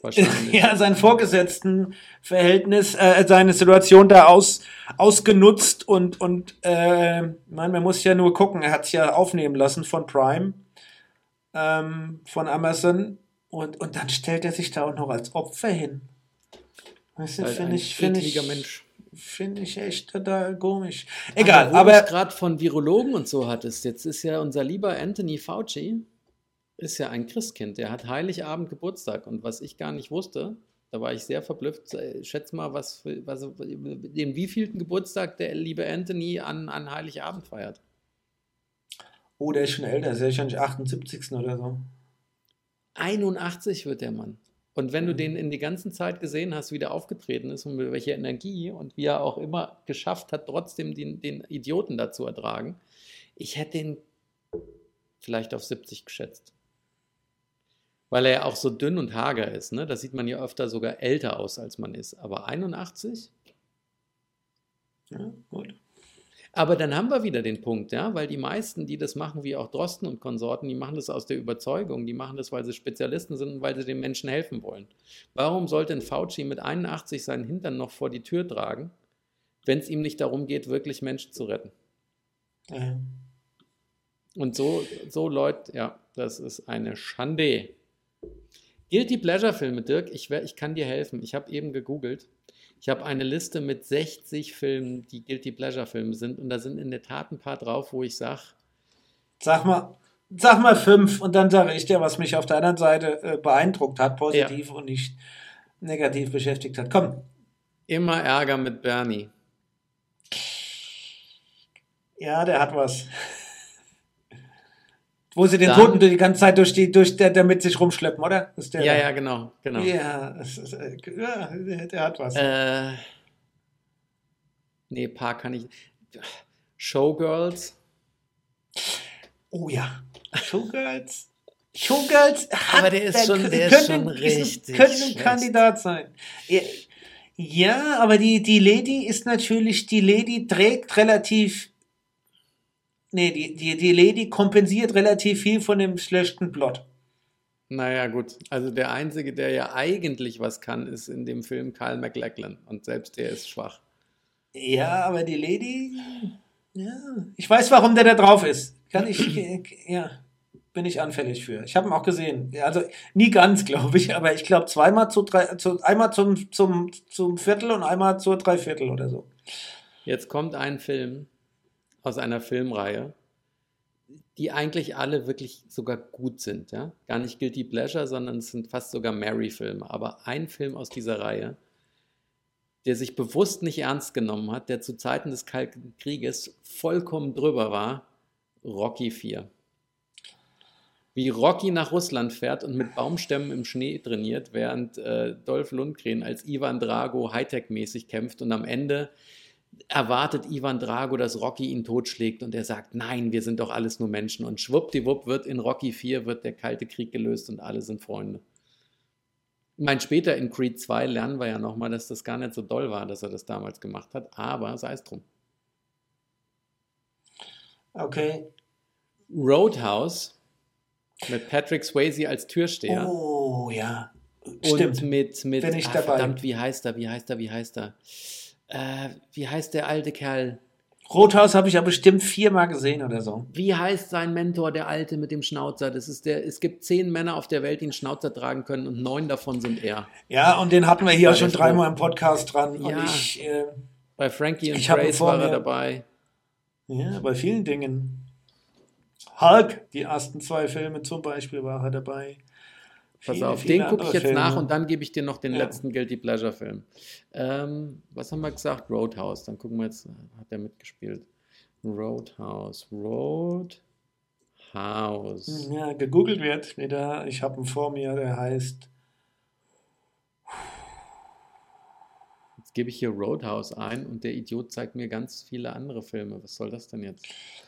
wahrscheinlich. Ja, sein Vorgesetztenverhältnis, seine Situation da ausgenutzt und man muss ja nur gucken, er hat es ja aufnehmen lassen von Prime, von Amazon und dann stellt er sich da auch noch als Opfer hin. Weißt du, finde Mensch. Finde ich echt total komisch. Egal, aber wo du aber es gerade von Virologen und so hattest, jetzt ist ja unser lieber Anthony Fauci, ist ja ein Christkind, der hat Heiligabend Geburtstag und was ich gar nicht wusste, da war ich sehr verblüfft, schätz mal, den wievielten Geburtstag der liebe Anthony an Heiligabend feiert. oh, der ist schon älter, ist ja schon 78. oder so. 81 wird der Mann. Und wenn du den in die ganze Zeit gesehen hast, wie der aufgetreten ist und mit welcher Energie und wie er auch immer geschafft hat, trotzdem den Idioten da zu ertragen, ich hätte ihn vielleicht auf 70 geschätzt. Weil er ja auch so dünn und hager ist. Ne? Da sieht man ja öfter sogar älter aus, als man ist. Aber 81? Ja, gut. Aber dann haben wir wieder den Punkt, ja, weil die meisten, die das machen, wie auch Drosten und Konsorten, die machen das aus der Überzeugung, die machen das, weil sie Spezialisten sind und weil sie den Menschen helfen wollen. Warum sollte ein Fauci mit 81 seinen Hintern noch vor die Tür tragen, wenn es ihm nicht darum geht, wirklich Menschen zu retten? Ja. Und so Leute, ja, das ist eine Schande. Guilty Pleasure Filme, Dirk, ich kann dir helfen. Ich habe eben gegoogelt. Ich habe eine Liste mit 60 Filmen, die Guilty Pleasure Filme sind. Und da sind in der Tat ein paar drauf, wo ich sage... Sag mal 5 und dann sage ich dir, was mich auf der anderen Seite beeindruckt hat, positiv und nicht negativ beschäftigt hat. Komm. Immer Ärger mit Bernie. Ja, der hat was. Wo sie den Toten die ganze Zeit der mit sich rumschleppen, oder? Ist der ja, genau. Ja, der hat was. Nee, paar kann ich. Showgirls. Oh ja. Showgirls. Aber der ist schon richtig. Könnte ein Kandidat sein. Ja, aber die Lady ist natürlich, die Lady trägt relativ. Nee, die Lady kompensiert relativ viel von dem schlechten Plot. Naja, gut. Also der Einzige, der ja eigentlich was kann, ist in dem Film Kyle MacLachlan. Und selbst der ist schwach. Ja, aber die Lady... Ja, ich weiß, warum der da drauf ist. Bin ich anfällig für. Ich habe ihn auch gesehen. Also nie ganz, glaube ich, aber ich glaube einmal zum Viertel und einmal zur Dreiviertel oder so. Jetzt kommt ein Film aus einer Filmreihe, die eigentlich alle wirklich sogar gut sind. Ja? Gar nicht Guilty Pleasure, sondern es sind fast sogar Mary-Filme. Aber ein Film aus dieser Reihe, der sich bewusst nicht ernst genommen hat, der zu Zeiten des Kalten Krieges vollkommen drüber war, Rocky IV. Wie Rocky nach Russland fährt und mit Baumstämmen im Schnee trainiert, während Dolph Lundgren als Ivan Drago Hightech-mäßig kämpft und am Ende erwartet Ivan Drago, dass Rocky ihn totschlägt und er sagt, nein, wir sind doch alles nur Menschen. Und schwuppdiwupp wird in Rocky IV der Kalte Krieg gelöst und alle sind Freunde. Ich meine, später in Creed 2 lernen wir ja nochmal, dass das gar nicht so doll war, dass er das damals gemacht hat, aber sei es drum. Okay. Roadhouse mit Patrick Swayze als Türsteher. Oh, ja. Stimmt. Und mit Bin ich dabei. Verdammt, wie heißt er? Wie heißt der alte Kerl? Roadhouse habe ich ja bestimmt 4-mal gesehen oder so. Wie heißt sein Mentor, der Alte mit dem Schnauzer? Es gibt 10 Männer auf der Welt, die einen Schnauzer tragen können und 9 davon sind er. Ja, und den hatten wir hier auch schon 3-mal im Podcast dran. Ja, und bei Frankie und Grace war er dabei. Ja, bei vielen Dingen. Hulk, die ersten 2 Filme zum Beispiel, war er dabei. Pass auf, den gucke ich jetzt nach und dann gebe ich dir noch den letzten Guilty Pleasure Film. Was haben wir gesagt? Roadhouse. Dann gucken wir jetzt, hat er mitgespielt. Roadhouse. Ja, gegoogelt wird wieder. Ich habe ihn vor mir, der heißt... Jetzt gebe ich hier Roadhouse ein und der Idiot zeigt mir ganz viele andere Filme. Was soll das denn jetzt?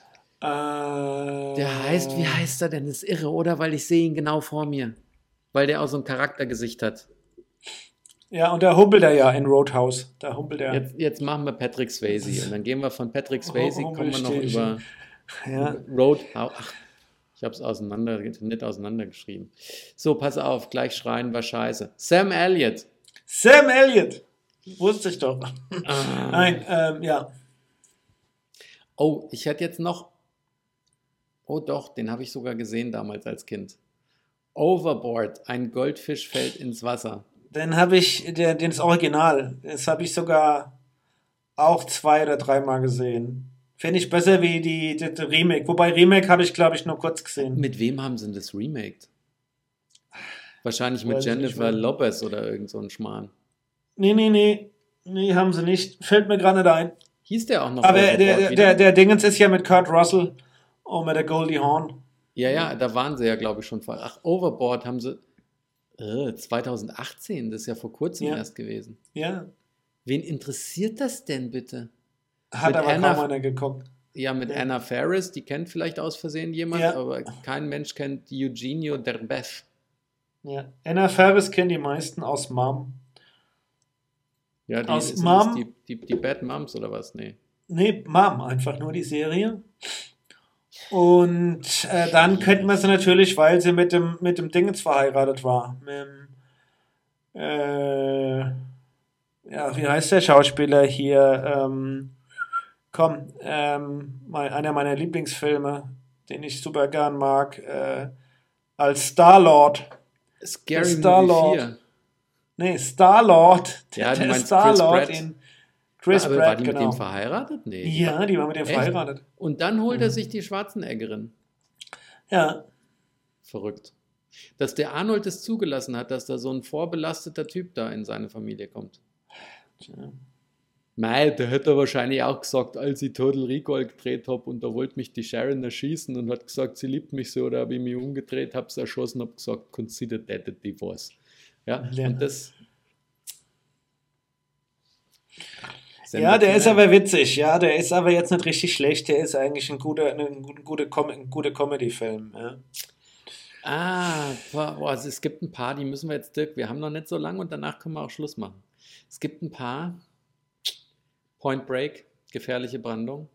Der heißt, wie heißt er denn? Das ist irre, oder? Weil ich sehe ihn genau vor mir. Weil der auch so ein Charaktergesicht hat. Ja, und da humpelt er ja in Roadhouse. Da humpelt er. Jetzt machen wir Patrick Swayze. Und dann gehen wir von Patrick Swayze, kommen wir noch über Roadhouse. Ach, Ich habe es nicht auseinandergeschrieben. So, pass auf, gleich schreien war scheiße. Sam Elliott. Sam Elliott. Wusste ich doch. Ah. Nein, ja. Oh, ich hätte jetzt noch. Oh doch, den habe ich sogar gesehen damals als Kind. Overboard, ein Goldfisch fällt ins Wasser. Den habe ich, das Original. Das habe ich sogar auch 2 oder 3 Mal gesehen. Finde ich besser wie die Remake. Wobei Remake habe ich, glaube ich, nur kurz gesehen. Mit wem haben sie denn das remaked? Wahrscheinlich mit Weiß ich nicht Jennifer mehr. Lopez oder irgend so ein Schmarrn. Nee, haben sie nicht. Fällt mir gerade nicht ein. Hieß der auch noch Aber Overboard wieder? der Dingens ist ja mit Kurt Russell und mit der Goldie Hawn. Ja, da waren sie ja, glaube ich, schon vor. Ach, Overboard haben sie 2018, das ist ja vor kurzem Ja. erst gewesen. Ja, Wen interessiert das denn bitte? hat Mit aber Anna- kaum einer geguckt. Ja, mit Ja. Anna Faris, die kennt vielleicht aus Versehen jemand, Ja. aber kein Mensch kennt Eugenio Derbez. Ja. Anna Faris kennen die meisten aus Mom. Ja, die Aus ist Mom? die Bad Moms oder was? Nee. Nee, Mom, einfach nur die Serie. Und dann könnten wir sie natürlich, weil sie mit dem Dingens verheiratet war. Ja, wie heißt der Schauspieler hier? Einer meiner Lieblingsfilme, den ich super gern mag, als Star-Lord. Scary Star-Lord. Movie 4. Nee, Star-Lord. Ja, du Der meinst Star-Lord Chris Pratt. in Chris Aber Pratt, war die mit genau. dem verheiratet? Nee. Ja, die war mit dem Echt? verheiratet. Und dann holt er sich die Schwarzeneggerin. Ja, Verrückt. Dass der Arnold es zugelassen hat, dass da so ein vorbelasteter Typ da in seine Familie kommt. tja. Mei, der hätte wahrscheinlich auch gesagt, als ich Total Recall gedreht habe und da wollte mich die Sharon erschießen und hat gesagt, sie liebt mich so, oder habe ich mich umgedreht, habe sie erschossen, habe gesagt, consider that a divorce. Ja, Ja. und das... Ja, der ist aber witzig. Ja, der ist aber jetzt nicht richtig schlecht. Der ist eigentlich ein guter Comedy-Film. Ja. Boah, also es gibt ein paar, die müssen wir jetzt, Dirk, wir haben noch nicht so lange und danach können wir auch Schluss machen. Es gibt ein paar, Point Break, gefährliche Brandung.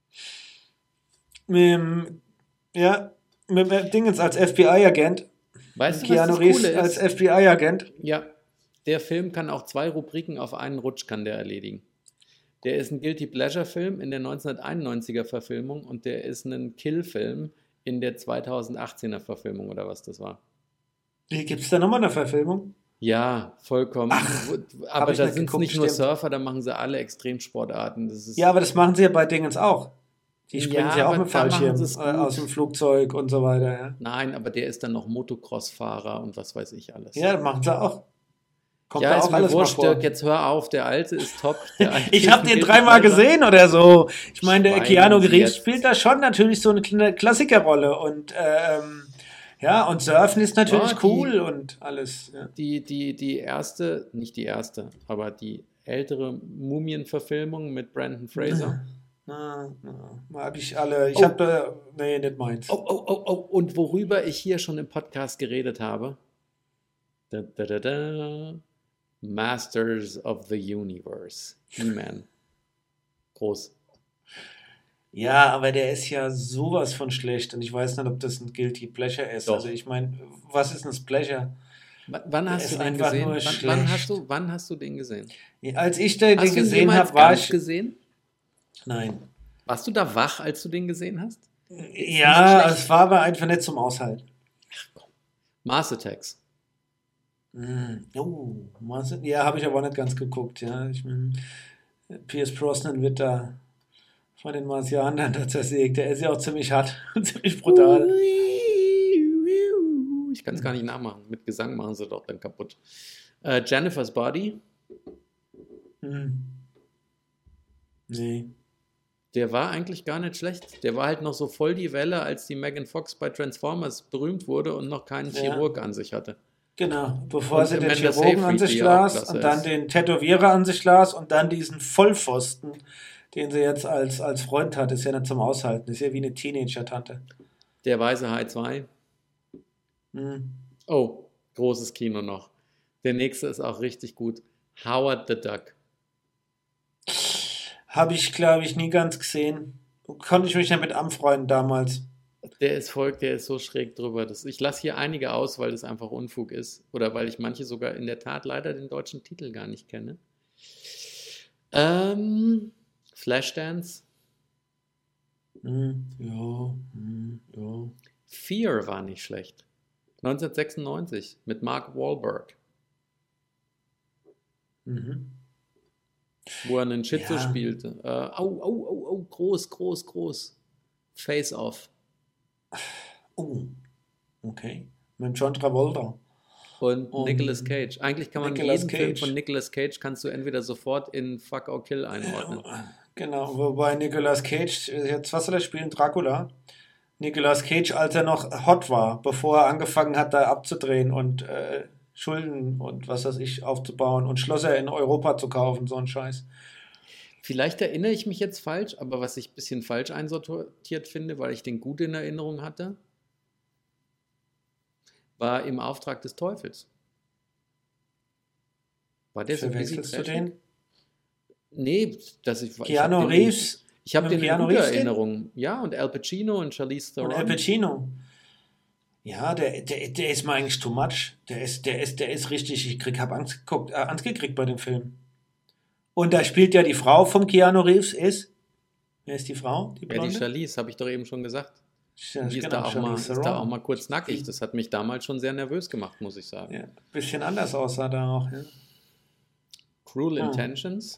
Ja, mit Dingens als FBI-Agent. Weißt du, was Keanu das Reeves Coole als ist? FBI-Agent. Ja, der Film kann auch 2 Rubriken auf einen Rutsch kann der erledigen. Der ist ein Guilty Pleasure-Film in der 1991er-Verfilmung und der ist ein Kill-Film in der 2018er-Verfilmung oder was das war. Gibt es da nochmal eine Verfilmung? Ja, vollkommen. Aber ich da nicht sind es geguckt, nicht nur stimmt. Surfer, da machen sie alle Extremsportarten. Das ist, Ja, aber das machen sie ja bei Dingens auch. Die springen Ja, ja auch aber mit da machen Fallschirm sie es gut. aus dem Flugzeug und so weiter. Ja, Nein, aber der ist dann noch Motocross-Fahrer und was weiß ich alles. ja, das machen sie auch. Kommt Ja, da ist auch mir alles mal wurscht, vor. Dirk, jetzt hör auf, der Alte ist top. Der Alte Ich ist habe ein den Guilty 3-mal Pleasure. gesehen oder so. Ich meine, der Schwein Keanu Sie Reeves jetzt. spielt da schon natürlich so eine kleine Klassikerrolle. Und ja, und Surfen ist natürlich Oh, die- cool und alles. Ja. Die erste, nicht die erste, aber die ältere Mumien-Verfilmung mit Brandon Fraser. Hab ich alle. Ich Oh. habe, nee, nicht meins. Oh, und worüber ich hier schon im Podcast geredet habe. Masters of the Universe. He-Man. Groß. Ja, aber der ist ja sowas von schlecht und ich weiß nicht, ob das ein Guilty Pleasure ist. Doch. Also ich meine, was ist ein Pleasure? Wann hast ist du den einfach gesehen? nur wann hast du den gesehen? Als ich den Hast du ihn gesehen jemals habe, war ganz ich. gesehen? Nein. Warst du da wach, als du den gesehen hast? Ja, schlecht. es war aber einfach nicht zum Aushalten. Mars Attacks. Oh, ja, habe ich aber nicht ganz geguckt. Ja, ich meine, Pierce Brosnan wird da von den Marsianern da zersägt. Der ist ja auch ziemlich hart und ziemlich brutal. Ich kann es gar nicht nachmachen. Mit Gesang machen sie doch dann kaputt. Jennifer's Body, Nee. der war eigentlich gar nicht schlecht. Der war halt noch so voll die Welle, als die Megan Fox bei Transformers berühmt wurde und noch keinen Ja. Chirurg an sich hatte. Genau, bevor Und sie den Amanda Chirurgen an Seyfried, sich die auch las klasse und dann ist. den Tätowierer an sich las und dann diesen Vollpfosten, den sie jetzt als Freund hat, ist ja nicht zum Aushalten. Ist ja wie eine Teenager-Tante. Der Weiße Hai 2. Hm. Oh, großes Kino noch. Der nächste ist auch richtig gut. Howard the Duck. Habe ich, glaube ich, nie ganz gesehen. Konnte ich mich damit anfreunden damals. Der ist so schräg drüber. Ich lasse hier einige aus, weil das einfach Unfug ist. Oder weil ich manche sogar in der Tat leider den deutschen Titel gar nicht kenne. Flashdance. Ja. Fear war nicht schlecht. 1996 mit Mark Wahlberg, wo er einen Schizo spielte. Groß. Face Off. Okay. Mit John Travolta. Und Nicolas Cage. Eigentlich kann man Nicolas jeden Film Cage. von Nicolas Cage kannst du entweder sofort in Fuck or Kill einordnen. Genau, wobei Nicolas Cage, jetzt was soll er spielen? Dracula? Nicolas Cage, als er noch hot war, bevor er angefangen hat, da abzudrehen und Schulden und was weiß ich aufzubauen und Schlösser in Europa zu kaufen, so ein Scheiß. Vielleicht erinnere ich mich jetzt falsch, aber was ich ein bisschen falsch einsortiert finde, weil ich den gut in Erinnerung hatte, war Im Auftrag des Teufels. War der so busy Verwechselst du den? Nee, Keanu Reeves? Ich habe Mit den in Keanu guter Reeves den? Erinnerung. Ja, und Al Pacino und Charlize Und Theron. Al Pacino. Ja, der ist mir eigentlich too much. Der ist richtig, ich habe Angst gekriegt bei dem Film. Und da spielt ja die Frau vom Keanu Reeves, wer ist die Frau? Die Ja, die Blonde? Charlize, habe ich doch eben schon gesagt. Ja, Die ist genau, da Charlize ist da Theron. auch mal kurz nackig. Das hat mich damals schon sehr nervös gemacht, muss ich sagen. Ja, bisschen anders aussah da auch. Ja. Cruel Intentions.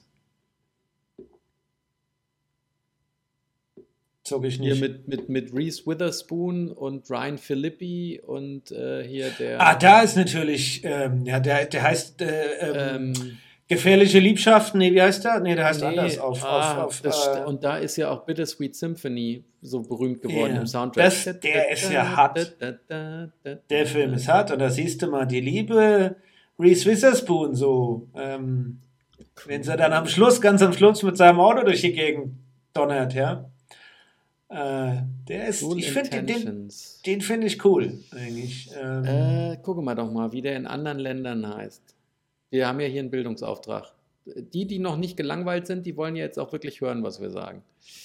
Zog ich Hier nicht. mit Reese Witherspoon und Ryan Phillippe und hier der Da ist natürlich, der heißt Gefährliche Liebschaften, nee, wie heißt der? Nee, der heißt anders und da ist ja auch Bittersweet Symphony so berühmt geworden im Soundtrack. Der ist ja hart. Der Film ist hart und da siehst du mal die liebe Reese Witherspoon so, wenn sie dann ganz am Schluss mit seinem Auto durch die Gegend donnert, ja. Der ist, Cool ich finde Intentions. den finde ich cool, eigentlich. Gucken wir doch mal, wie der in anderen Ländern heißt. Wir haben ja hier einen Bildungsauftrag. Die noch nicht gelangweilt sind, die wollen ja jetzt auch wirklich hören, was wir sagen.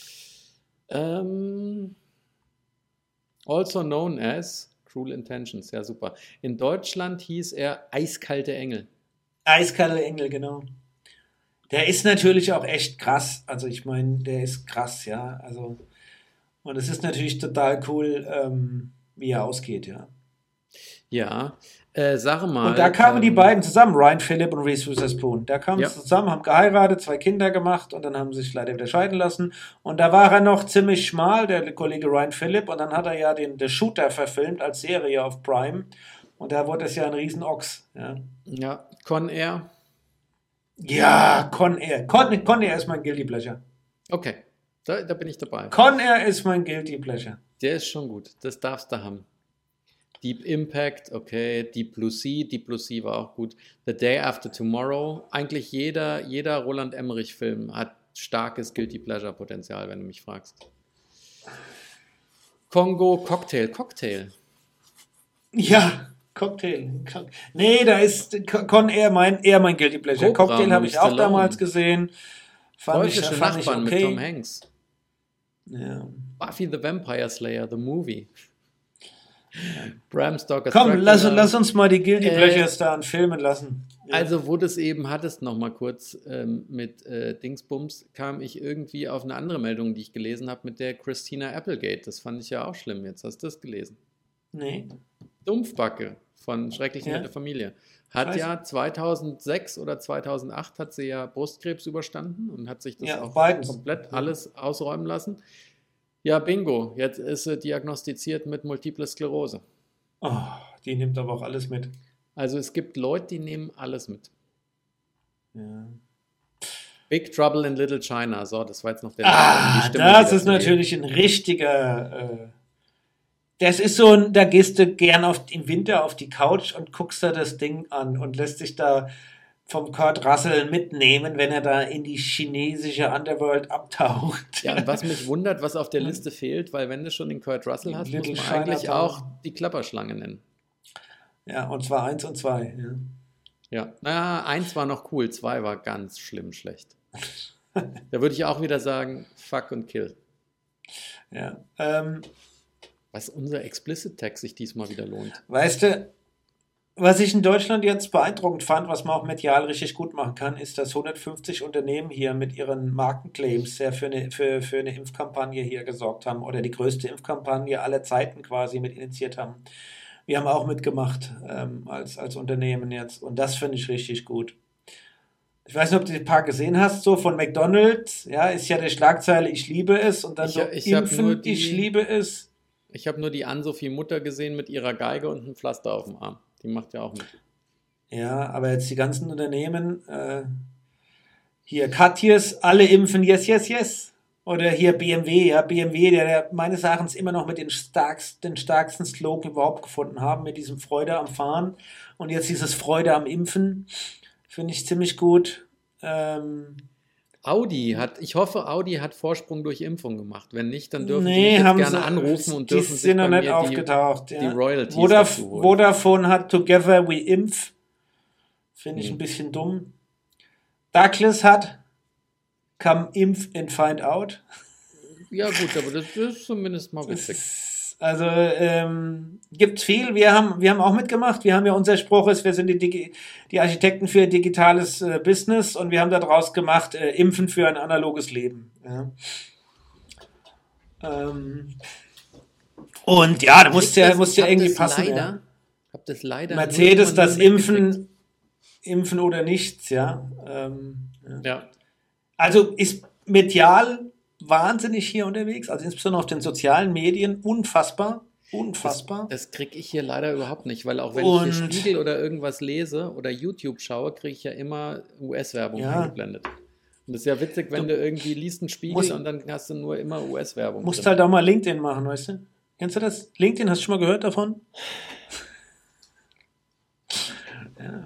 Also known as Cruel Intentions, ja super. In Deutschland hieß er Eiskalte Engel. Eiskalte Engel, genau. Der ist natürlich auch echt krass. Also ich meine, der ist krass, ja. Also und es ist natürlich total cool, wie er ausgeht, ja. Ja, sag mal. Und da kamen die beiden zusammen, Ryan Phillip und Reese Witherspoon. Da kamen sie zusammen, haben geheiratet, 2 Kinder gemacht und dann haben sie sich leider wieder scheiden lassen. Und da war er noch ziemlich schmal, der Kollege Ryan Phillip. Und dann hat er ja den The Shooter verfilmt als Serie auf Prime. Und da wurde es ja ein Riesenochs. Ja, Con Air. Ja, Con Air. Con Air ist mein Guilty Pleasure. Okay, da bin ich dabei. Con Air ist mein Guilty Pleasure. Der ist schon gut, das darfst du haben. Deep Impact, okay. Deep Blue Sea war auch gut. The Day After Tomorrow. Eigentlich jeder Roland Emmerich-Film hat starkes Guilty Pleasure-Potenzial, wenn du mich fragst. Kongo, Cocktail. Ja, Cocktail. Nee, da ist Con Air eher mein Guilty Pleasure. Cobra, Cocktail habe ich auch Stallone. damals gesehen. Fand ich Nachbarn okay. mit Tom Hanks. Ja. Buffy the Vampire Slayer, the movie. Bram Stoker's Komm, Dracula. lass uns mal die Guilty Pleasures da an Filmen lassen. Ja. Also, wo du es eben hattest, noch mal kurz mit Dingsbums, kam ich irgendwie auf eine andere Meldung, die ich gelesen habe, mit der Christina Applegate. Das fand ich ja auch schlimm. Jetzt hast du das gelesen. Nee. Dumpfbacke von Schrecklich nette Familie. Hat ja 2006 oder 2008 hat sie ja Brustkrebs überstanden und hat sich das auch komplett alles ausräumen lassen. Ja, bingo. Jetzt ist sie diagnostiziert mit Multiple Sklerose. Oh, die nimmt aber auch alles mit. Also es gibt Leute, die nehmen alles mit. Ja. Big Trouble in Little China. So, das war jetzt noch der das ist natürlich ein richtiger... Das ist so ein, da gehst du gern im Winter auf die Couch und guckst da das Ding an und lässt sich da vom Kurt Russell mitnehmen, wenn er da in die chinesische Underworld abtaucht. Ja, und was mich wundert, was auf der Liste fehlt, weil wenn du schon den Kurt Russell hast, muss man eigentlich auch die Klapperschlange nennen. Ja, und zwar 1 und 2. Ja, naja, 1 war noch cool, 2 war ganz schlimm schlecht. Da würde ich auch wieder sagen, fuck und kill. Ja, Was unser Explicit-Tag sich diesmal wieder lohnt. Weißt du, was ich in Deutschland jetzt beeindruckend fand, was man auch medial richtig gut machen kann, ist, dass 150 Unternehmen hier mit ihren Markenclaims ja für eine Impfkampagne hier gesorgt haben oder die größte Impfkampagne aller Zeiten quasi mit initiiert haben. Wir haben auch mitgemacht als Unternehmen jetzt und das finde ich richtig gut. Ich weiß nicht, ob du die paar gesehen hast, so von McDonald's, ja, ist ja die Schlagzeile, ich liebe es und dann so Ich hab nur impfen, ich liebe es. Ich habe nur die Ann-Sophie Mutter gesehen mit ihrer Geige und einem Pflaster auf dem Arm. Die macht ja auch mit. Ja, aber jetzt die ganzen Unternehmen, hier Katjes, alle impfen, yes, yes, yes. Oder hier BMW, ja, BMW, der meines Erachtens immer noch mit den stärksten Slogan überhaupt gefunden haben, mit diesem Freude am Fahren und jetzt dieses Freude am Impfen, finde ich ziemlich gut. Ich hoffe, Audi hat Vorsprung durch Impfung gemacht. Wenn nicht, dann dürfen sie Nee, mich jetzt haben gerne sie, anrufen und die dürfen sich sind noch bei nicht mir aufgetaucht. die Ja. Royalties dazu holen. Vodafone hat Together We Impf, finde ich ein bisschen dumm. Douglas hat Come Impf and Find Out. Ja gut, aber das ist zumindest mal witzig. Also gibt viel. Wir haben auch mitgemacht. Wir haben ja unser Spruch ist, wir sind die Architekten für digitales Business und wir haben daraus gemacht, Impfen für ein analoges Leben. Ja. Und ja, da musst ja irgendwie passen. Ja. Hab das leider Mercedes, das mitgekriegt. Impfen oder nichts, ja. Ja. Also ist medial wahnsinnig hier unterwegs, also insbesondere auf den sozialen Medien, unfassbar. Das kriege ich hier leider überhaupt nicht, weil auch wenn ich hier Spiegel oder irgendwas lese oder YouTube schaue, kriege ich ja immer US-Werbung eingeblendet. Und das ist ja witzig, wenn du irgendwie liest einen Spiegel und dann hast du nur immer US-Werbung. Musst halt auch mal LinkedIn machen, weißt du? Kennst du das? LinkedIn, hast du schon mal gehört davon? Ja.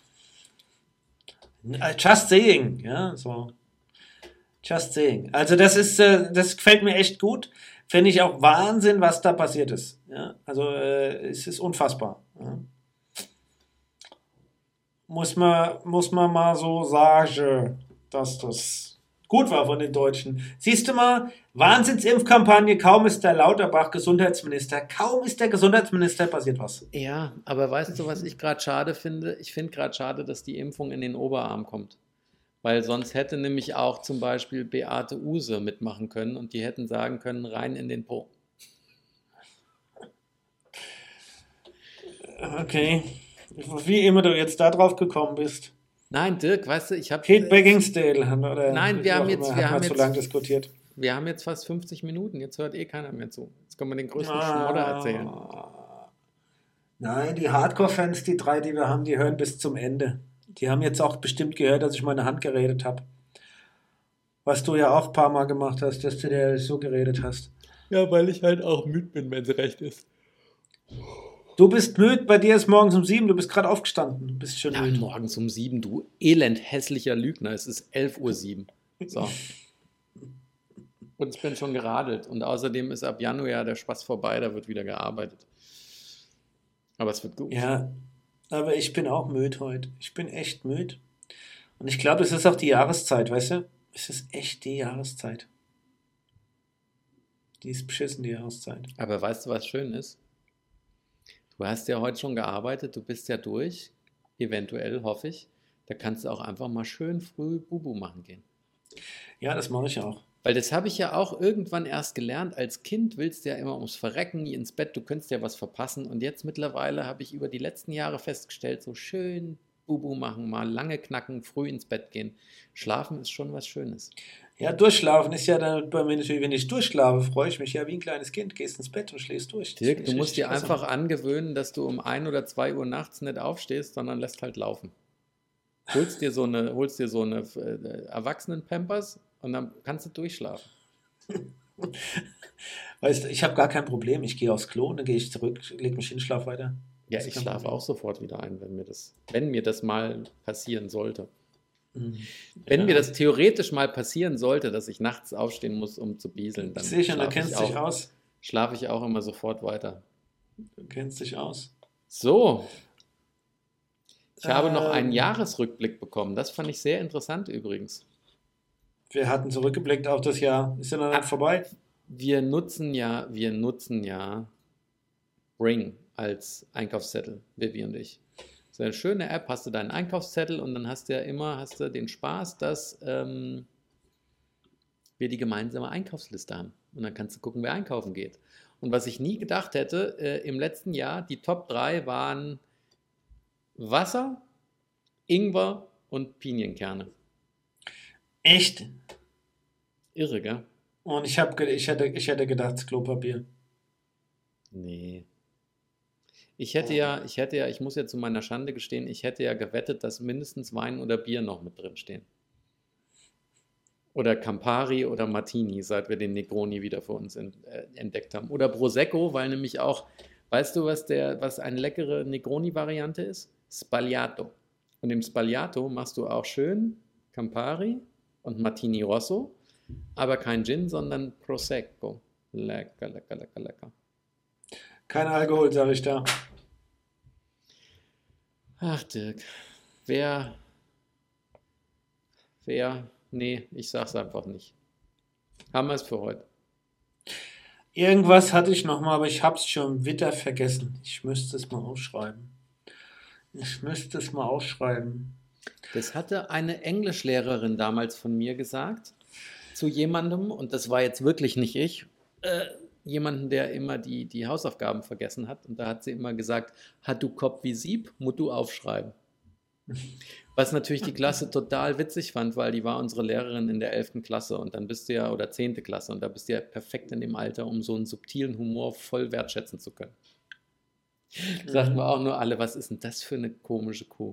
Just saying, ja, so. Just saying. Also das gefällt mir echt gut. Finde ich auch Wahnsinn, was da passiert ist. Ja, also es ist unfassbar. Ja. Muss man mal so sagen, dass das gut war von den Deutschen. Siehst du mal, Wahnsinnsimpfkampagne, kaum ist der Lauterbach Gesundheitsminister, passiert was. Ja, aber weißt du, was ich gerade schade finde? Ich finde gerade schade, dass die Impfung in den Oberarm kommt. Weil sonst hätte nämlich auch zum Beispiel Beate Uhse mitmachen können und die hätten sagen können, rein in den Po. Okay. Wie immer du jetzt da drauf gekommen bist. Nein, Dirk, weißt du, ich habe... Kate Beckinsale, oder? Nein, wir haben zu lange diskutiert. Wir haben jetzt fast 50 Minuten, jetzt hört keiner mehr zu. Jetzt können wir den größten Schmodder erzählen. Nein, die Hardcore-Fans, die 3, die wir haben, die hören bis zum Ende. Die haben jetzt auch bestimmt gehört, dass ich meine Hand geredet habe. Was du ja auch ein paar Mal gemacht hast, dass du dir so geredet hast. Ja, weil ich halt auch müde bin, wenn es recht ist. Du bist müde, bei dir ist morgens um 7, du bist gerade aufgestanden. Du bist schon müde. Morgens um 7, du elend hässlicher Lügner. Es ist 11:07 Uhr. So. Und ich bin schon geradelt. Und außerdem ist ab Januar der Spaß vorbei, da wird wieder gearbeitet. Aber es wird gut. Ja, aber ich bin auch müde heute. Ich bin echt müde. Und ich glaube, es ist auch die Jahreszeit, weißt du? Es ist echt die Jahreszeit. Die ist beschissen, die Jahreszeit. Aber weißt du, was schön ist? Du hast ja heute schon gearbeitet, du bist ja durch. Eventuell, hoffe ich. Da kannst du auch einfach mal schön früh Bubu machen gehen. Ja, das mache ich auch. Weil das habe ich ja auch irgendwann erst gelernt. Als Kind willst du ja immer ums Verrecken, nie ins Bett, du könntest ja was verpassen. Und jetzt mittlerweile habe ich über die letzten Jahre festgestellt, so schön Bubu machen, mal lange knacken, früh ins Bett gehen. Schlafen ist schon was Schönes. Ja, durchschlafen ist ja dann bei mir natürlich, wenn ich durchschlafe, freue ich mich ja wie ein kleines Kind. Gehst ins Bett und schläfst durch. Dirk, du musst dir einfach angewöhnen, dass du um 1 oder 2 Uhr nachts nicht aufstehst, sondern lässt halt laufen. Holst dir so eine Erwachsenen-Pampers und dann kannst du durchschlafen. Weißt du, ich habe gar kein Problem. Ich gehe aufs Klo und dann gehe ich zurück, lege mich hin, schlafe weiter. Ja, ich schlafe auch sofort wieder ein, wenn mir das mal passieren sollte. Wenn mir das theoretisch mal passieren sollte, dass ich nachts aufstehen muss, um zu bieseln, dann schlafe ich auch immer sofort weiter. Du kennst dich aus. So. Ich habe noch einen Jahresrückblick bekommen. Das fand ich sehr interessant übrigens. Wir hatten zurückgeblickt auf das Jahr. Ist ja noch nicht vorbei? Wir nutzen ja Bring als Einkaufszettel, Vivi und ich. So eine schöne App, hast du deinen Einkaufszettel und dann hast du den Spaß, dass wir die gemeinsame Einkaufsliste haben. Und dann kannst du gucken, wer einkaufen geht. Und was ich nie gedacht hätte, im letzten Jahr, die Top 3 waren Wasser, Ingwer und Pinienkerne. Echt? Irre, gell? Und ich hätte gedacht, das Klopapier. Nee. Ich muss ja zu meiner Schande gestehen, ich hätte ja gewettet, dass mindestens Wein oder Bier noch mit drin stehen. Oder Campari oder Martini, seit wir den Negroni wieder für uns entdeckt haben. Oder Prosecco, weil nämlich auch, weißt du, was eine leckere Negroni-Variante ist? Sbagliato. Und im Sbagliato machst du auch schön Campari und Martini Rosso, aber kein Gin, sondern Prosecco. Lecker, lecker, lecker, lecker. Kein Alkohol, sage ich da. Ach, Dirk. Nee, ich sag's einfach nicht. Haben wir es für heute. Irgendwas hatte ich noch mal, aber ich hab's schon wieder vergessen. Ich müsste es mal aufschreiben. Das hatte eine Englischlehrerin damals von mir gesagt, zu jemandem, und das war jetzt wirklich nicht ich, jemanden, der immer die Hausaufgaben vergessen hat. Und da hat sie immer gesagt, hat du Kopf wie Sieb, musst du aufschreiben. Was natürlich die Klasse total witzig fand, weil die war unsere Lehrerin in der 11. Klasse und dann bist du ja, oder 10. Klasse, und da bist du ja perfekt in dem Alter, um so einen subtilen Humor voll wertschätzen zu können. Sagten wir auch nur alle, was ist denn das für eine komische Kuh?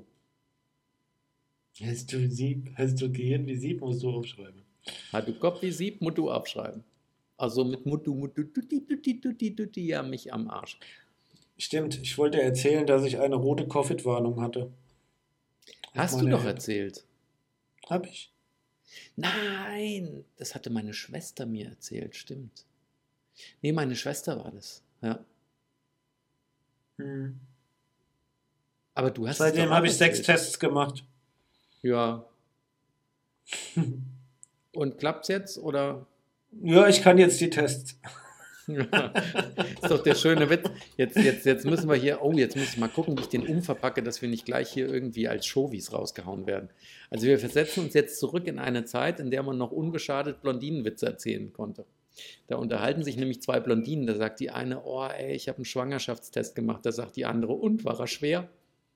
Hast du Gehirn wie Sieb, musst du aufschreiben. Hat du Kopf wie Sieb, musst du aufschreiben. Also mit Mutu, tutti, ja, mich am Arsch. Stimmt, ich wollte erzählen, dass ich eine rote Covid-Warnung hatte. Hast du doch erzählt. Hab ich. Nein, das hatte meine Schwester mir erzählt, stimmt. Nee, meine Schwester war das, ja. Aber du hast Seitdem habe ich 6 Tests gemacht. Ja. Und klappt's jetzt, oder? Ja, ich kann jetzt die Tests. Ja, ist doch der schöne Witz. Jetzt müssen wir hier, jetzt muss ich mal gucken, wie ich den umverpacke, dass wir nicht gleich hier irgendwie als Showies rausgehauen werden. Also wir versetzen uns jetzt zurück in eine Zeit, in der man noch unbeschadet Blondinenwitze erzählen konnte. Da unterhalten sich nämlich 2 Blondinen, da sagt die eine, ich habe einen Schwangerschaftstest gemacht, da sagt die andere, und, war er schwer?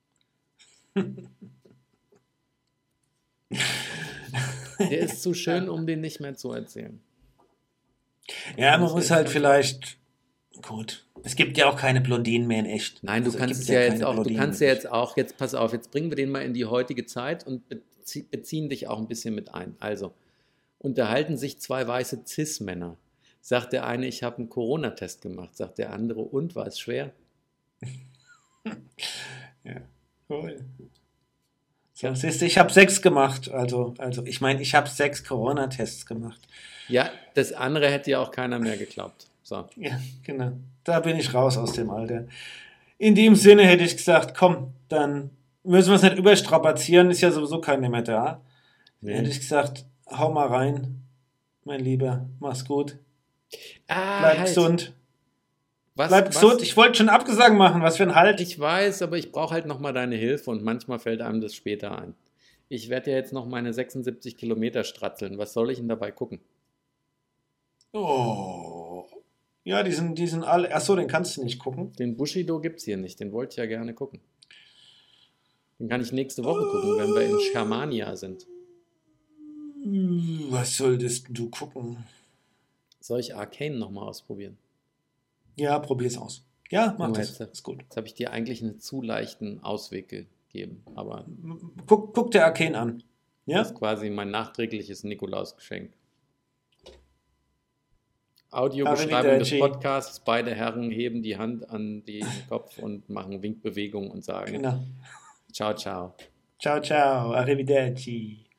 Der ist zu schön, um den nicht mehr zu erzählen. Ja, man muss halt vielleicht, gut, es gibt ja auch keine Blondinen mehr in echt. Nein, du kannst ja jetzt auch, jetzt pass auf, jetzt bringen wir den mal in die heutige Zeit und beziehen dich auch ein bisschen mit ein. Also, unterhalten sich 2 weiße Cis-Männer. Sagt der eine, ich habe einen Corona-Test gemacht. Sagt der andere, und, war es schwer? Ja, cool. So, siehst du, ich habe 6 gemacht. Also ich meine, ich habe 6 Corona-Tests gemacht. Ja, das andere hätte ja auch keiner mehr geglaubt. So. Ja, genau. Da bin ich raus aus dem Alter. In dem Sinne hätte ich gesagt, komm, dann müssen wir es nicht überstrapazieren, ist ja sowieso keiner mehr da. Nee. Hätte ich gesagt, hau mal rein, mein Lieber, mach's gut. Bleib gesund. Bleib gesund. Ich wollte schon Abgesang machen, was für ein Halt. Ich weiß, aber ich brauche halt nochmal deine Hilfe und manchmal fällt einem das später ein. Ich werde ja jetzt noch meine 76 Kilometer stratzeln. Was soll ich denn dabei gucken? Oh. Ja, die sind alle. Achso, den kannst du nicht gucken. Den Bushido gibt's hier nicht, den wollte ich ja gerne gucken. Den kann ich nächste Woche gucken, wenn wir in Schermania sind. Was solltest du gucken? Soll ich Arcane nochmal ausprobieren? Ja, probier's aus. Ja, mach das. Ist gut. Jetzt habe ich dir eigentlich einen zu leichten Ausweg gegeben, aber guck dir Arcane an. Ja? Das ist quasi mein nachträgliches Nikolausgeschenk. Audiobeschreibung des Podcasts. Beide Herren heben die Hand an den Kopf und machen Winkbewegungen und sagen genau. Ciao, ciao. Ciao, ciao. Arrivederci.